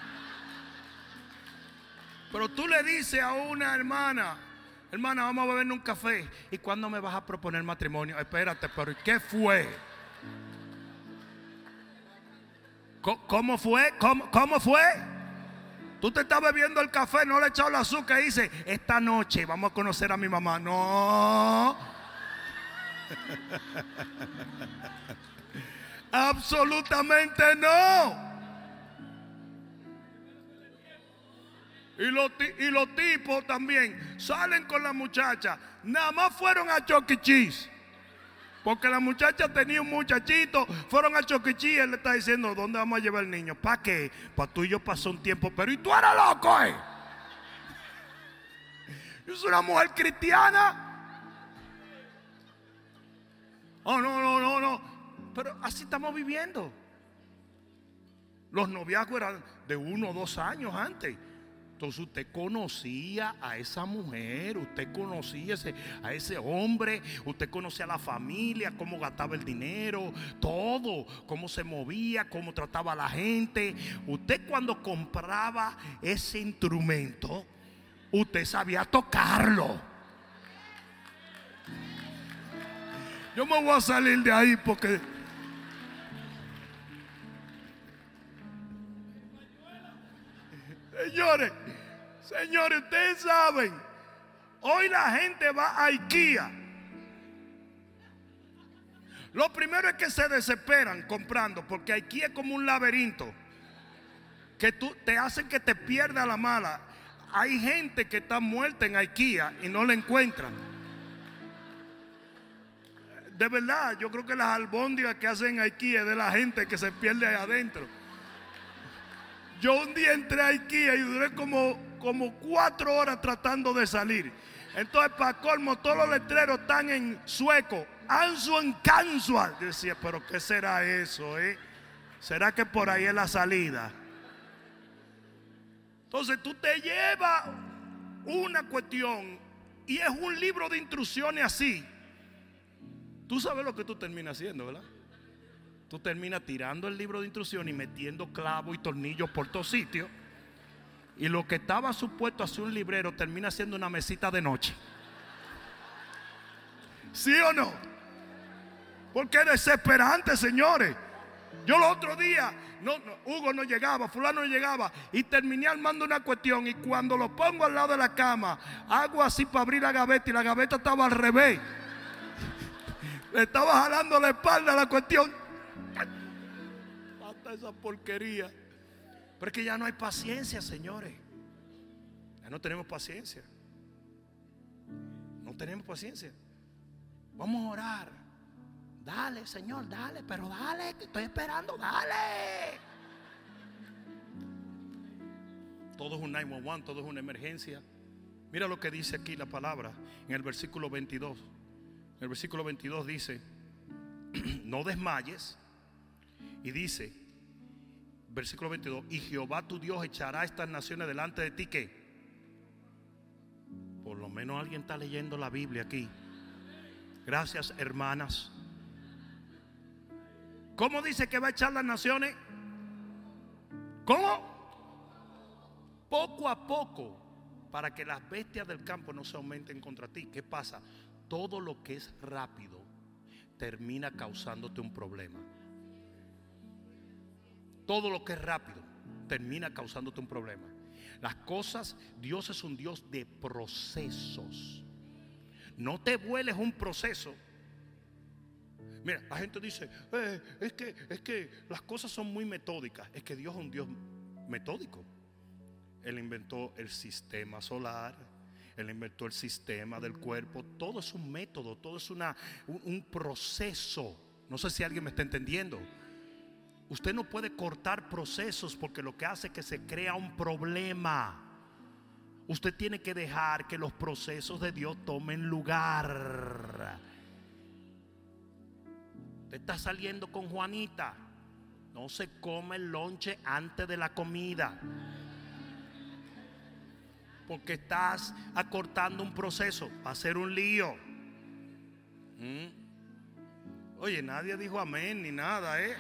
Pero tú le dices a una hermana, hermana, vamos a beber un café. ¿Y cuándo me vas a proponer matrimonio? Espérate, pero ¿qué fue? ¿Cómo fue? ¿Cómo, cómo fue? Tú te estás bebiendo el café, no le echado el azúcar y dice, esta noche vamos a conocer a mi mamá. No. Absolutamente no. Y los, y los tipos también salen con la muchacha. Nada más fueron a Chuck E. Cheese. Porque la muchacha tenía un muchachito. Fueron a Chuck E. Cheese. Él le está diciendo, ¿dónde vamos a llevar el niño? ¿Para qué? Para tú y yo pasó un tiempo. Pero ¿y tú eres loco, eh? Yo soy una mujer cristiana. Oh, no, no, no, no. Pero así estamos viviendo. Los noviazgos eran de uno o dos años antes. Entonces usted conocía a esa mujer, usted conocía ese, a ese hombre, usted conocía a la familia, cómo gastaba el dinero, todo, cómo se movía, cómo trataba a la gente. Usted cuando compraba ese instrumento, usted sabía tocarlo. Yo me voy a salir de ahí porque... Señores, señores, ustedes saben, hoy la gente va a IKEA. Lo primero es que se desesperan comprando, porque IKEA es como un laberinto que tú, te hacen que te pierdas la mala. Hay gente que está muerta en IKEA y no la encuentran. De verdad, yo creo que las albóndigas que hacen en IKEA es de la gente que se pierde ahí adentro. Yo un día entré a IKEA y duré como, como cuatro horas tratando de salir. Entonces, para colmo, todos los letreros están en sueco. Anso en Kansas. Yo decía, pero ¿qué será eso, eh? ¿Será que por ahí es la salida? Entonces, tú te llevas una cuestión y es un libro de instrucciones así. Tú sabes lo que tú terminas haciendo, ¿verdad? Tú terminas tirando el libro de instrucciones y metiendo clavos y tornillos por todos sitios. Y lo que estaba supuesto a ser un librero termina siendo una mesita de noche. ¿Sí o no? Porque es desesperante, señores. Yo el otro día, no, no, Hugo no llegaba, fulano no llegaba. Y terminé armando una cuestión. Y cuando lo pongo al lado de la cama, hago así para abrir la gaveta. Y la gaveta estaba al revés. Le estaba jalando la espalda a la cuestión. Basta esa porquería. Pero es que ya no hay paciencia, señores. Ya no tenemos paciencia. No tenemos paciencia. Vamos a orar. Dale, Señor, dale, pero dale, que estoy esperando, dale. Todo es un nueve uno uno, todo es una emergencia. Mira lo que dice aquí la palabra en el versículo veintidós. En el versículo veintidós dice: no desmayes. Y dice, versículo veintidós: y Jehová tu Dios echará estas naciones delante de ti. ¿Qué? Por lo menos alguien está leyendo la Biblia aquí. Gracias, hermanas. ¿Cómo dice que va a echar las naciones? ¿Cómo? Poco a poco, para que las bestias del campo no se aumenten contra ti. ¿Qué pasa? Todo lo que es rápido termina causándote un problema. Todo lo que es rápido termina causándote un problema. Las cosas, Dios es un Dios de procesos. No te vueles un proceso. Mira, la gente dice, eh, es que, es que las cosas son muy metódicas. Es que Dios es un Dios metódico. Él inventó el sistema solar. Él inventó el sistema del cuerpo. Todo es un método, todo es una, un, un proceso. No sé si alguien me está entendiendo. Usted no puede cortar procesos, porque lo que hace es que se crea un problema. Usted tiene que dejar que los procesos de Dios tomen lugar. Usted está saliendo con Juanita. No se come el lonche antes de la comida, porque estás acortando un proceso. Va a ser un lío. ¿Mm? Oye, nadie dijo amén ni nada, ¿eh?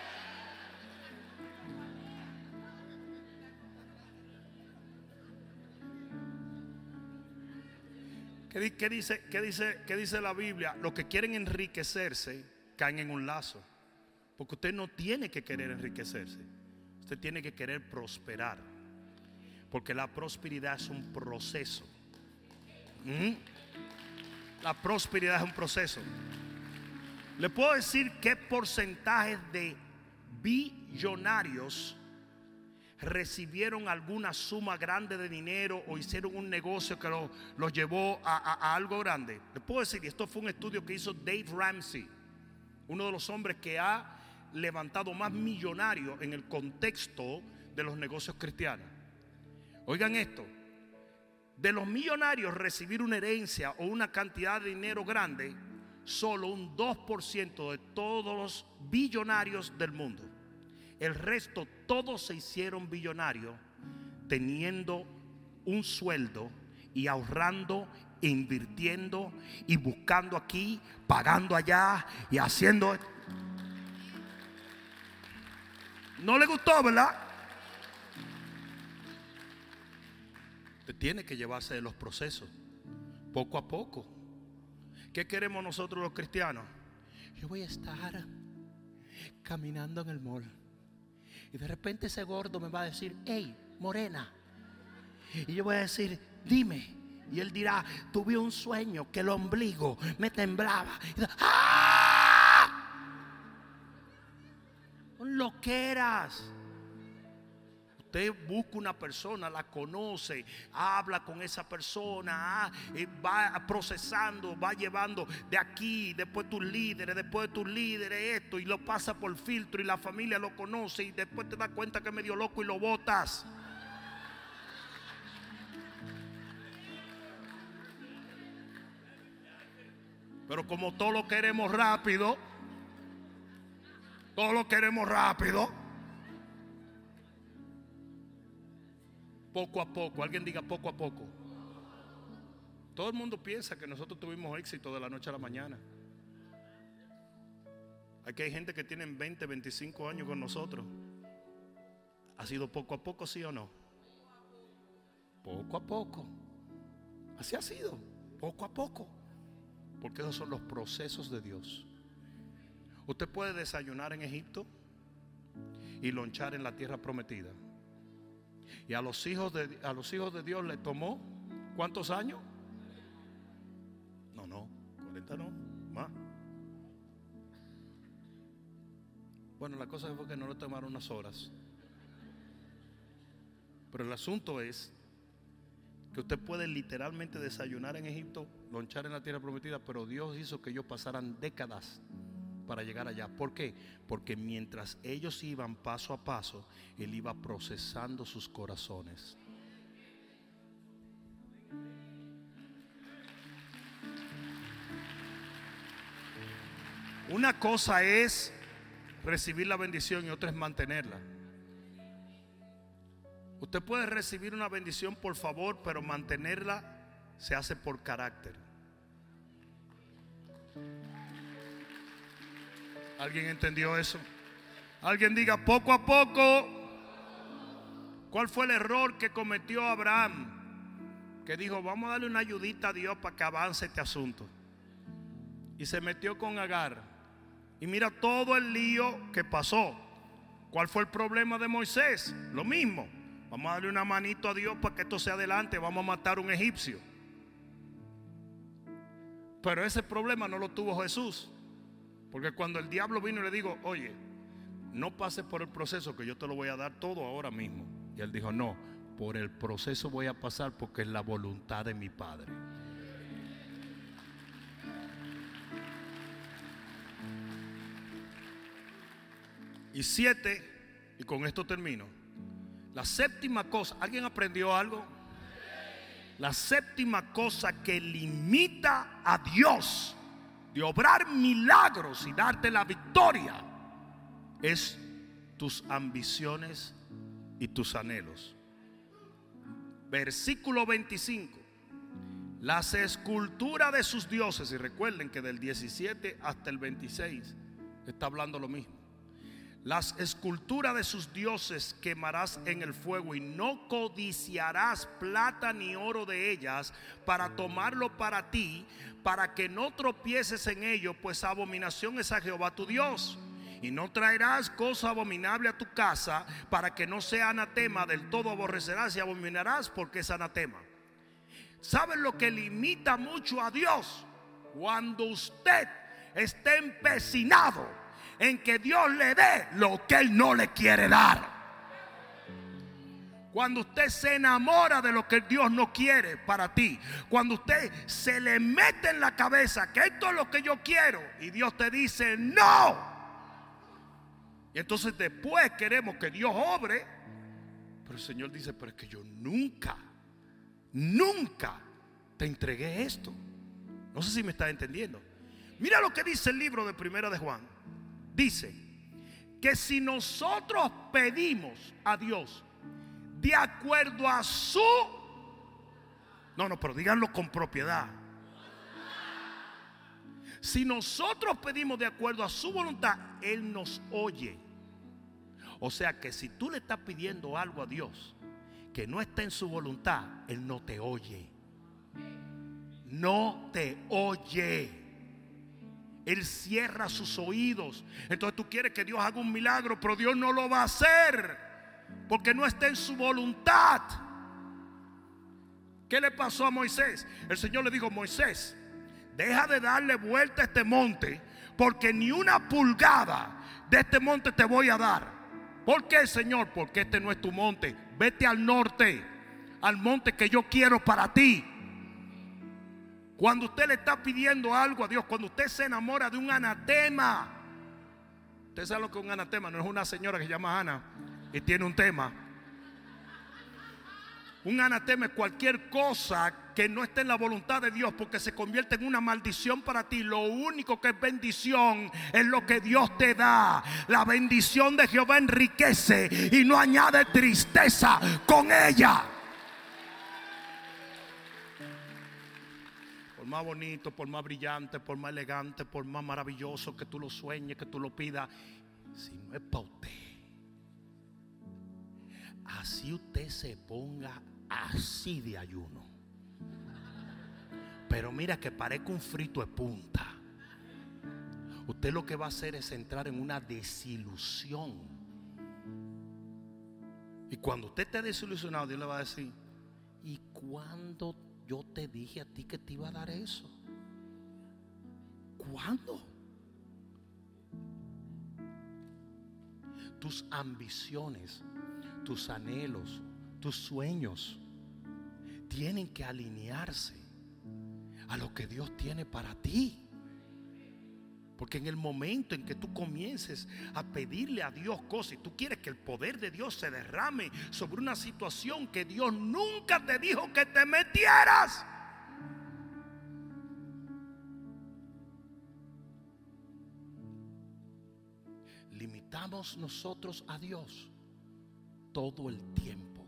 ¿Qué, qué dice, qué dice, qué dice la Biblia? Los que quieren enriquecerse caen en un lazo. Porque usted no tiene que querer enriquecerse, usted tiene que querer prosperar. Porque la prosperidad es un proceso. ¿Mm? La prosperidad es un proceso. Le puedo decir qué porcentaje de billonarios recibieron alguna suma grande de dinero o hicieron un negocio que los lo llevó a, a, a algo grande. Le puedo decir, esto fue un estudio que hizo Dave Ramsey, uno de los hombres que ha levantado más millonarios en el contexto de los negocios cristianos. Oigan esto: de los millonarios recibir una herencia o una cantidad de dinero grande, solo un dos por ciento de todos los billonarios del mundo. El resto, todos se hicieron billonarios teniendo un sueldo y ahorrando, invirtiendo y buscando aquí, pagando allá y haciendo. ¿No le gustó, verdad? Usted tiene que llevarse de los procesos poco a poco. ¿Qué queremos nosotros los cristianos? Yo voy a estar caminando en el mall y de repente ese gordo me va a decir: hey, morena. Y yo voy a decir: dime. Y él dirá: tuve un sueño que el ombligo me temblaba. Y dice, ¡ah! Son loqueras. Usted busca una persona, la conoce, habla con esa persona, va procesando, va llevando de aquí, después tus líderes, después de tus líderes esto, y lo pasa por filtro y la familia lo conoce, y después te das cuenta que es medio loco y lo botas. Pero como todo lo queremos rápido, todo lo queremos rápido, poco a poco. Alguien diga poco a poco. Todo el mundo piensa que nosotros tuvimos éxito de la noche a la mañana. Aquí hay gente que tiene veinte, veinticinco años con nosotros. ¿Ha sido poco a poco, sí o no? Poco a poco. Así ha sido, poco a poco. Porque esos son los procesos de Dios. Usted puede desayunar en Egipto y lonchar en la tierra prometida. Y a los hijos de, a los hijos de Dios le tomó ¿cuántos años? No, no, cuarenta no, más. Bueno, la cosa fue que no le tomaron unas horas. Pero el asunto es que usted puede literalmente desayunar en Egipto, lonchar en la tierra prometida, pero Dios hizo que ellos pasaran décadas para llegar allá. ¿Por qué? Porque mientras ellos iban paso a paso, Él iba procesando sus corazones. Una cosa es recibir la bendición y otra es mantenerla. Usted puede recibir una bendición por favor, pero mantenerla se hace por carácter. ¿Alguien entendió eso? Alguien diga poco a poco. ¿Cuál fue el error que cometió Abraham? Que dijo: vamos a darle una ayudita a Dios para que avance este asunto. Y se metió con Agar. Y mira todo el lío que pasó. ¿Cuál fue el problema de Moisés? Lo mismo. Vamos a darle una manito a Dios para que esto se adelante. Vamos a matar a un egipcio. Pero ese problema no lo tuvo Jesús. Porque cuando el diablo vino y le dijo: oye, no pases por el proceso, que yo te lo voy a dar todo ahora mismo. Y él dijo: no, por el proceso voy a pasar porque es la voluntad de mi Padre. Y siete, y con esto termino. La séptima cosa, ¿alguien aprendió algo? La séptima cosa que limita a Dios de obrar milagros y darte la victoria es tus ambiciones y tus anhelos. Versículo veinticinco. Las esculturas de sus dioses, y recuerden que del diecisiete hasta el veintiséis está hablando lo mismo. Las esculturas de sus dioses quemarás en el fuego, y no codiciarás plata ni oro de ellas para tomarlo para ti, para que no tropieces en ello, pues abominación es a Jehová tu Dios. Y no traerás cosa abominable a tu casa, para que no sea anatema. Del todo aborrecerás y abominarás, porque es anatema. ¿Saben lo que limita mucho a Dios? Cuando usted esté empecinado en que Dios le dé lo que Él no le quiere dar. Cuando usted se enamora de lo que Dios no quiere para ti. Cuando usted se le mete en la cabeza que esto es lo que yo quiero, y Dios te dice no. Y entonces después queremos que Dios obre. Pero el Señor dice, pero es que yo nunca, nunca te entregué esto. No sé si me está entendiendo. Mira lo que dice el libro de Primera de Juan. Dice que si nosotros pedimos a Dios de acuerdo a su... No, no, pero díganlo con propiedad. Si nosotros pedimos de acuerdo a su voluntad, Él nos oye. O sea que si tú le estás pidiendo algo a Dios que no está en su voluntad, Él no te oye. No te oye. Él cierra sus oídos. Entonces tú quieres que Dios haga un milagro, pero Dios no lo va a hacer, porque no está en su voluntad. ¿Qué le pasó a Moisés? El Señor le dijo: Moisés, deja de darle vuelta a este monte, porque ni una pulgada de este monte te voy a dar. ¿Por qué, Señor? Porque este no es tu monte. Vete al norte, al monte que yo quiero para ti. Cuando usted le está pidiendo algo a Dios, cuando usted se enamora de un anatema. Usted sabe lo que es un anatema. No es una señora que se llama Ana y tiene un tema. Un anatema es cualquier cosa que no esté en la voluntad de Dios, porque se convierte en una maldición para ti. Lo único que es bendición es lo que Dios te da. La bendición de Jehová enriquece y no añade tristeza con ella. Por más bonito, por más brillante, por más elegante, por más maravilloso que tú lo sueñes, que tú lo pidas, si no es para usted, así usted se ponga así de ayuno, pero mira que parezca un frito de punta, usted lo que va a hacer es entrar en una desilusión. Y cuando usted esté desilusionado, Dios le va a decir: ¿y cuándo yo te dije a ti que te iba a dar eso? ¿Cuándo? Tus ambiciones, tus anhelos, tus sueños tienen que alinearse a lo que Dios tiene para ti. Porque en el momento en que tú comiences a pedirle a Dios cosas y tú quieres que el poder de Dios se derrame sobre una situación que Dios nunca te dijo que te metieras, limitamos nosotros a Dios todo el tiempo.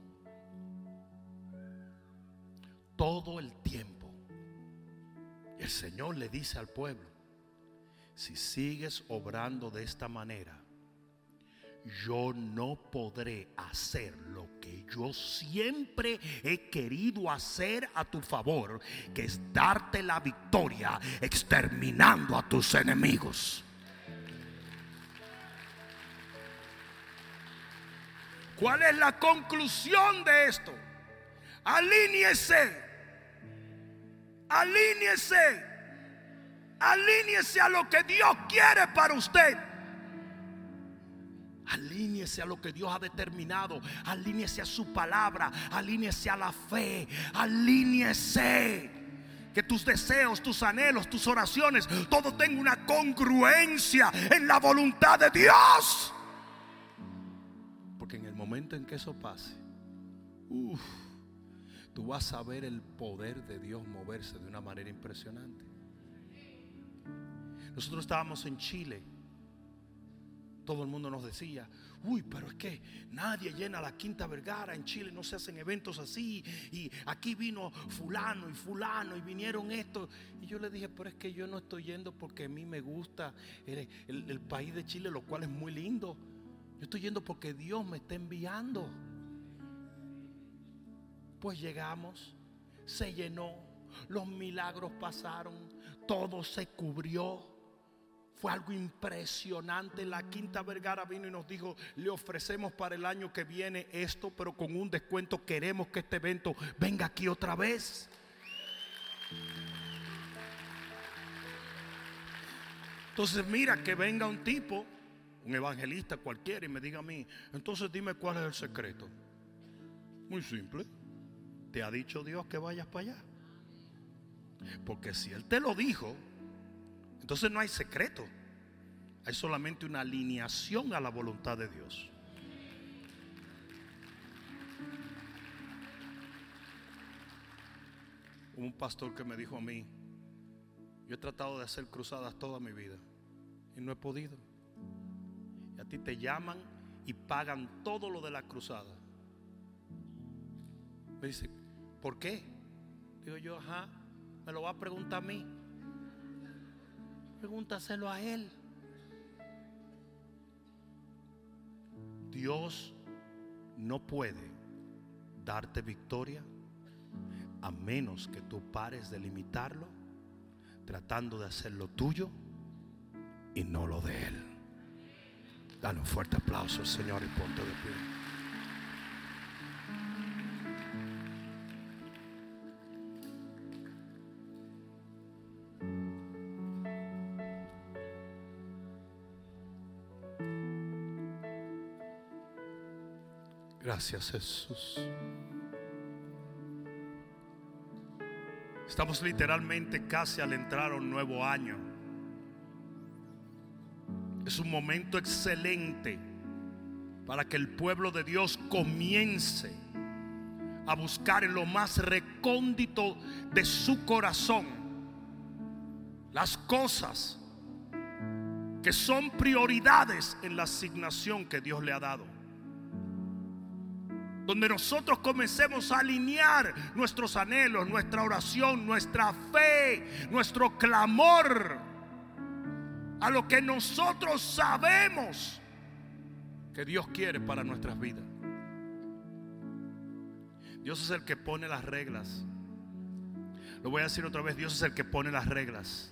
Todo el tiempo. Y el Señor le dice al pueblo: si sigues obrando de esta manera, yo no podré hacer lo que yo siempre he querido hacer a tu favor, que es darte la victoria exterminando a tus enemigos. ¿Cuál es la conclusión de esto? Alíñese, alíñese. Alíñese a lo que Dios quiere para usted. Alíñese a lo que Dios ha determinado. Alíñese a su palabra. Alíñese a la fe. Alíñese. Que tus deseos, tus anhelos, tus oraciones, todo tenga una congruencia en la voluntad de Dios. Porque en el momento en que eso pase, uf, tú vas a ver el poder de Dios moverse de una manera impresionante. Nosotros estábamos en Chile. Todo el mundo nos decía: uy, pero es que nadie llena la Quinta Vergara. En Chile no se hacen eventos así. Y aquí vino fulano y fulano y vinieron estos. Y yo le dije: pero es que yo no estoy yendo porque a mí me gusta el, el, el país de Chile, lo cual es muy lindo. Yo estoy yendo porque Dios me está enviando. Pues llegamos, se llenó, los milagros pasaron, todo se cubrió. Fue algo impresionante. La Quinta Vergara vino y nos dijo: le ofrecemos para el año que viene esto, pero con un descuento. Queremos que este evento venga aquí otra vez. Entonces mira, que venga un tipo, un evangelista cualquiera, y me diga a mí: entonces dime cuál es el secreto. Muy simple. ¿Te ha dicho Dios que vayas para allá? Porque si Él te lo dijo, entonces no hay secreto. Hay solamente una alineación a la voluntad de Dios. Hubo un pastor que me dijo a mí: yo he tratado de hacer cruzadas toda mi vida y no he podido. Y a ti te llaman y pagan todo lo de la cruzada. Me dice: ¿por qué? Digo yo: ajá, me lo va a preguntar a mí. Pregúntaselo a Él. Dios no puede darte victoria a menos que tú pares de limitarlo, tratando de hacer lo tuyo y no lo de Él. Dale un fuerte aplauso al Señor y ponte de pie. Gracias, Jesús. Estamos literalmente casi al entrar a un nuevo año. Es un momento excelente para que el pueblo de Dios comience a buscar en lo más recóndito de su corazón las cosas que son prioridades en la asignación que Dios le ha dado. Donde nosotros comencemos a alinear nuestros anhelos, nuestra oración, nuestra fe, nuestro clamor a lo que nosotros sabemos que Dios quiere para nuestras vidas. Dios es el que pone las reglas. Lo voy a decir otra vez: Dios es el que pone las reglas.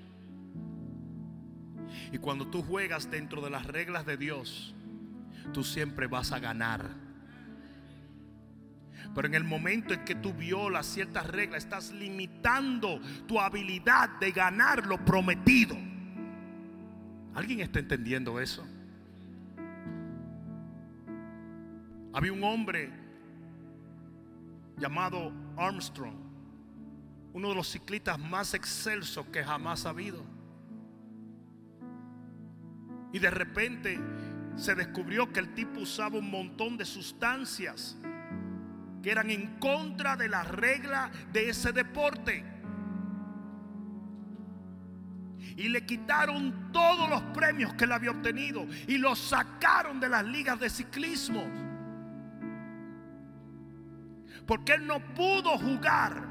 Y cuando tú juegas dentro de las reglas de Dios, tú siempre vas a ganar. Pero en el momento en que tú violas ciertas reglas, estás limitando tu habilidad de ganar lo prometido. ¿Alguien está entendiendo eso? Había un hombre llamado Armstrong, uno de los ciclistas más excelsos que jamás ha habido. Y de repente se descubrió que el tipo usaba un montón de sustancias que eran en contra de la regla de ese deporte. Y le quitaron todos los premios que él había obtenido y lo sacaron de las ligas de ciclismo, porque él no pudo jugar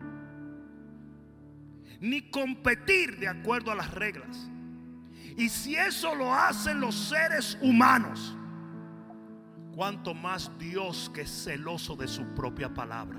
ni competir de acuerdo a las reglas. Y si eso lo hacen los seres humanos, cuánto más Dios, que es celoso de su propia palabra.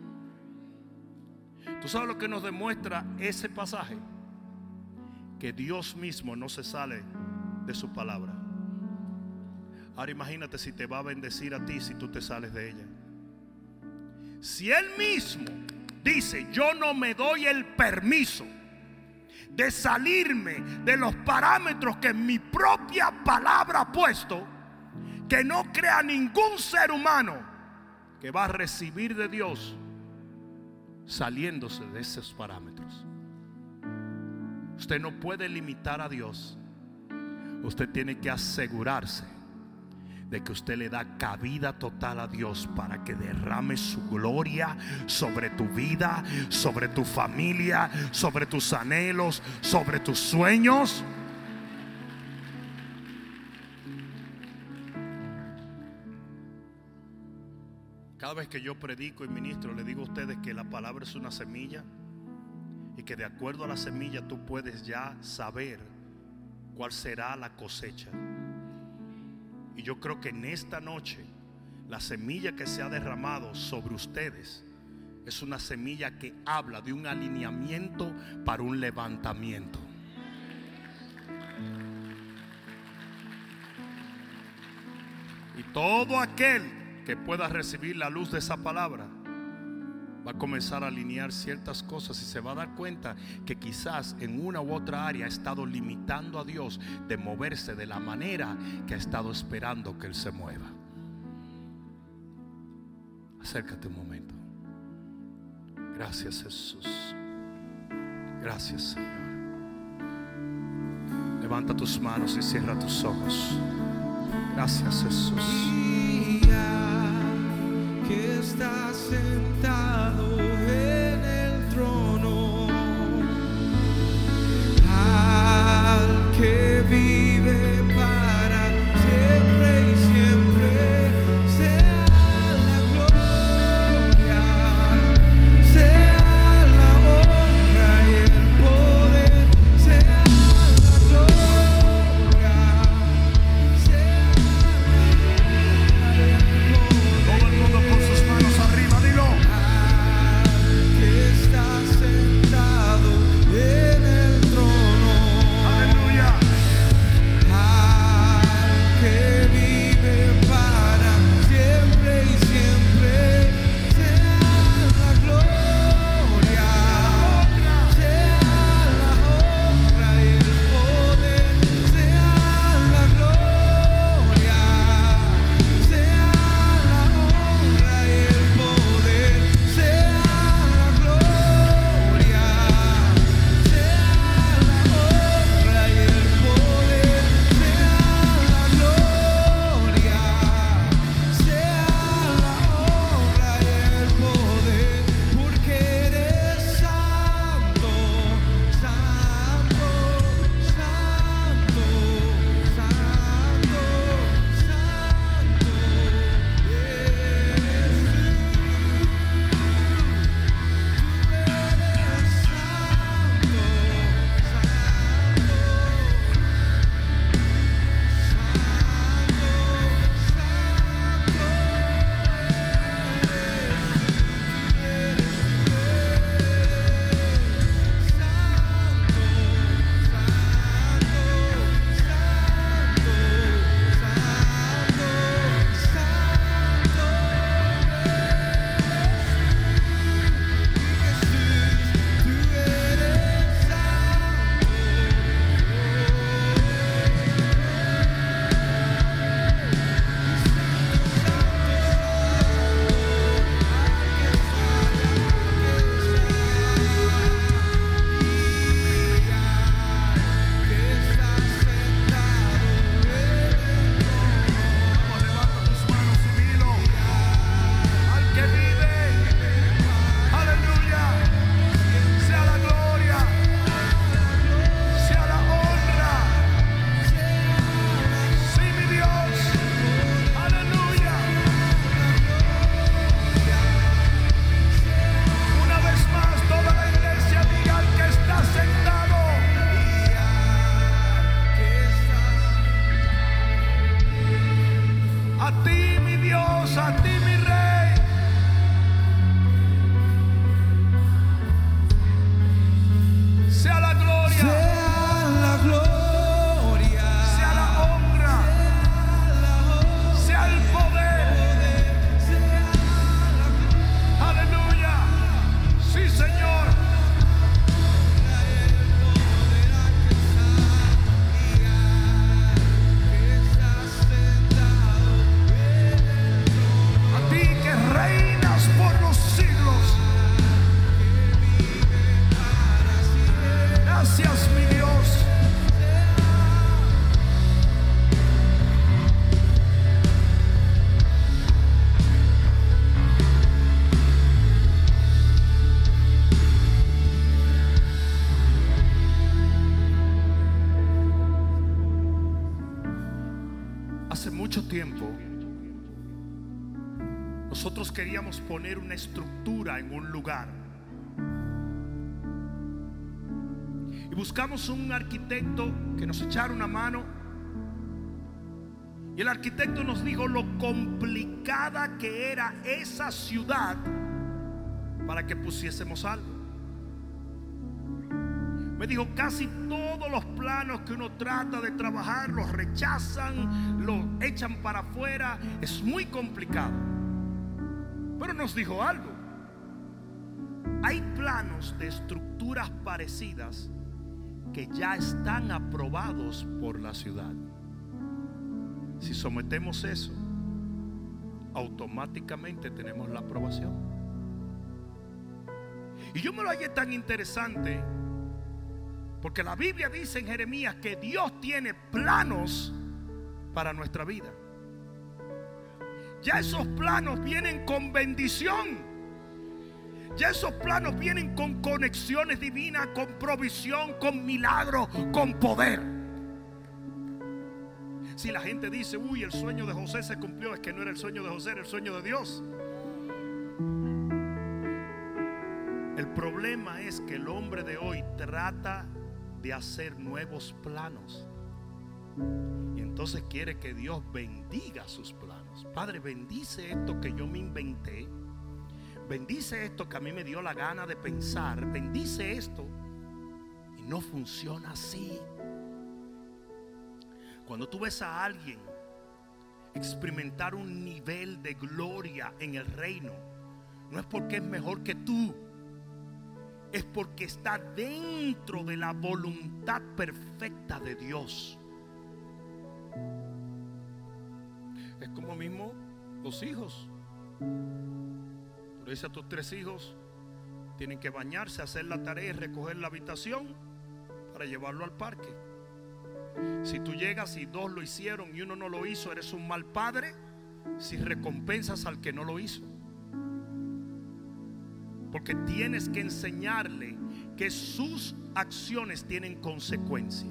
¿Tú sabes lo que nos demuestra ese pasaje? Que Dios mismo no se sale de su palabra. Ahora imagínate si te va a bendecir a ti si tú te sales de ella. Si Él mismo dice: yo no me doy el permiso de salirme de los parámetros que mi propia palabra ha puesto, que no crea ningún ser humano que va a recibir de Dios saliéndose de esos parámetros. Usted no puede limitar a Dios. Usted tiene que asegurarse de que usted le da cabida total a Dios para que derrame su gloria sobre tu vida, sobre tu familia, sobre tus anhelos, sobre tus sueños. Cada vez que yo predico y ministro, le digo a ustedes que la palabra es una semilla y que de acuerdo a la semilla tú puedes ya saber cuál será la cosecha. Y yo creo que en esta noche la semilla que se ha derramado sobre ustedes es una semilla que habla de un alineamiento para un levantamiento. Y todo aquel que pueda recibir la luz de esa palabra va a comenzar a alinear ciertas cosas y se va a dar cuenta que quizás en una u otra área ha estado limitando a Dios de moverse de la manera que ha estado esperando que Él se mueva. Acércate un momento. Gracias, Jesús. Gracias, Señor. Levanta tus manos y cierra tus ojos. Gracias, Jesús.
Que está sentado en el trono, al que vive para siempre y siempre, sea la gloria, sea la honra y el poder, sea la gloria, sea la honra y el poder.
Todo el mundo con sus manos arriba, dilo.
Que está sentado en el trono,
Aleluya.
al que vive para siempre y siempre, sea la gloria, sea la honra y el poder, sea la gloria, sea la honra y el poder, sea la gloria, sea la honra y el poder, sea la gloria, sea la honra y el poder, porque eres santo, santo, santo, santo, santo,
Levanta tus manos y dilo. Al que vive, aleluya, sea la gloria, sea la honra. Sí, mi Dios, aleluya. Una vez más, toda la iglesia diga: al que está sentado. A ti, mi Dios, a ti, mi Rey. Sea la gloria,
sea la gloria,
sea la honra, sea el poder. Aleluya. Sí, Señor. A ti que reinas por los siglos. Gracias, mi Dios. Hace mucho tiempo nosotros queríamos poner una estructura en un lugar y buscamos un arquitecto que nos echara una mano, y el arquitecto nos dijo lo complicada que era esa ciudad para que pusiésemos algo. Me dijo, casi todos los planos que uno trata de trabajar los rechazan, los echan para afuera. Es muy complicado. Pero nos dijo algo. Hay planos de estructuras parecidas que ya están aprobados por la ciudad. Si sometemos eso, automáticamente tenemos la aprobación. Y yo me lo hallé tan interesante, porque la Biblia dice en Jeremías que Dios tiene planos para nuestra vida. Ya esos planos vienen con bendición. Ya esos planos vienen con conexiones divinas, con provisión, con milagro, con poder. Si la gente dice, uy, el sueño de José se cumplió, es que no era el sueño de José, era el sueño de Dios. El problema es que el hombre de hoy trata de hacer nuevos planos y entonces quiere que Dios bendiga sus planos. Padre, bendice esto que yo me inventé. Bendice esto que a mí me dio la gana de pensar. Bendice esto. Y no funciona así. Cuando tú ves a alguien experimentar un nivel de gloria en el reino, no es porque es mejor que tú, es porque está dentro de la voluntad perfecta de Dios. Es como mismo los hijos. Tú le dices a tus tres hijos, tienen que bañarse, hacer la tarea y recoger la habitación para llevarlo al parque. Si tú llegas y dos lo hicieron y uno no lo hizo, eres un mal padre si recompensas al que no lo hizo. Porque tienes que enseñarle que sus acciones tienen consecuencia.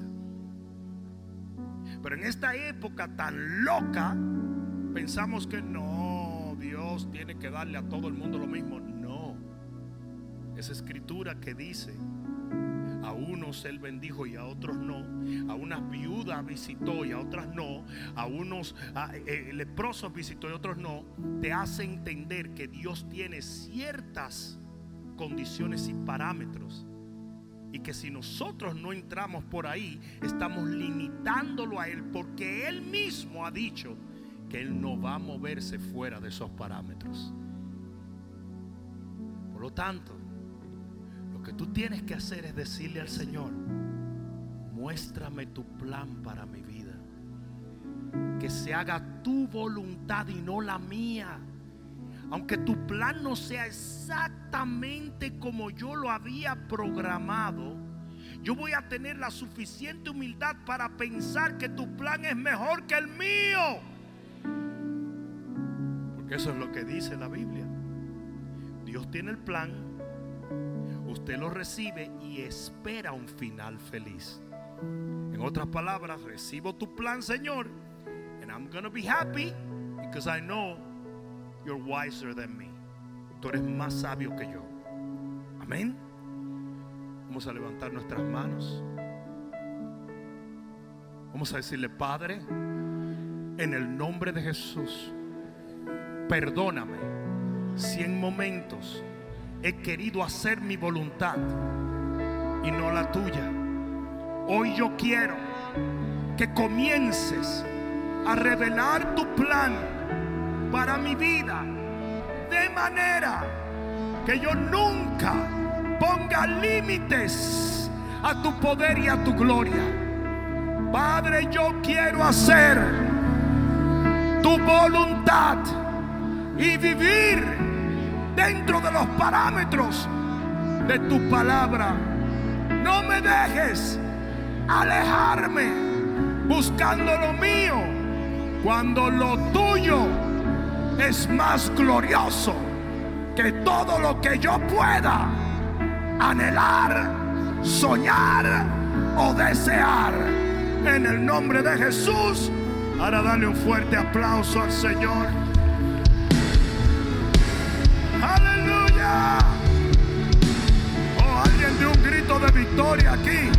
Pero en esta época tan loca, pensamos que no, Dios tiene que darle a todo el mundo lo mismo. No. Esa escritura que dice, a unos Él bendijo y a otros no, a unas viudas visitó y a otras no, a unos a, eh, leprosos visitó y a otros no, te hace entender que Dios tiene ciertas condiciones y parámetros, y que si nosotros no entramos por ahí, estamos limitándolo a Él, porque Él mismo ha dicho que Él no va a moverse fuera de esos parámetros. Por lo tanto, lo que tú tienes que hacer es decirle al Señor, muéstrame tu plan para mi vida, que se haga tu voluntad y no la mía. Aunque tu plan no sea exactamente como yo lo había programado, yo voy a tener la suficiente humildad para pensar que tu plan es mejor que el mío. Porque eso es lo que dice la Biblia. Dios tiene el plan, usted lo recibe y espera un final feliz. En otras palabras, recibo tu plan, Señor, and I'm gonna be happy because I know you're wiser than me. Tú eres más sabio que yo. Amén. Vamos a levantar nuestras manos. Vamos a decirle, Padre, en el nombre de Jesús, perdóname si en momentos he querido hacer mi voluntad y no la tuya. Hoy yo quiero que comiences a revelar tu plan para mi vida, de manera que yo nunca ponga límites a tu poder y a tu gloria. Padre, yo quiero hacer tu voluntad y vivir dentro de los parámetros de tu palabra. No me dejes alejarme buscando lo mío, cuando lo tuyo es más glorioso que todo lo que yo pueda anhelar, soñar o desear. En el nombre de Jesús, ahora dale un fuerte aplauso al Señor. ¡Aleluya! Oh, alguien dio un grito de victoria aquí.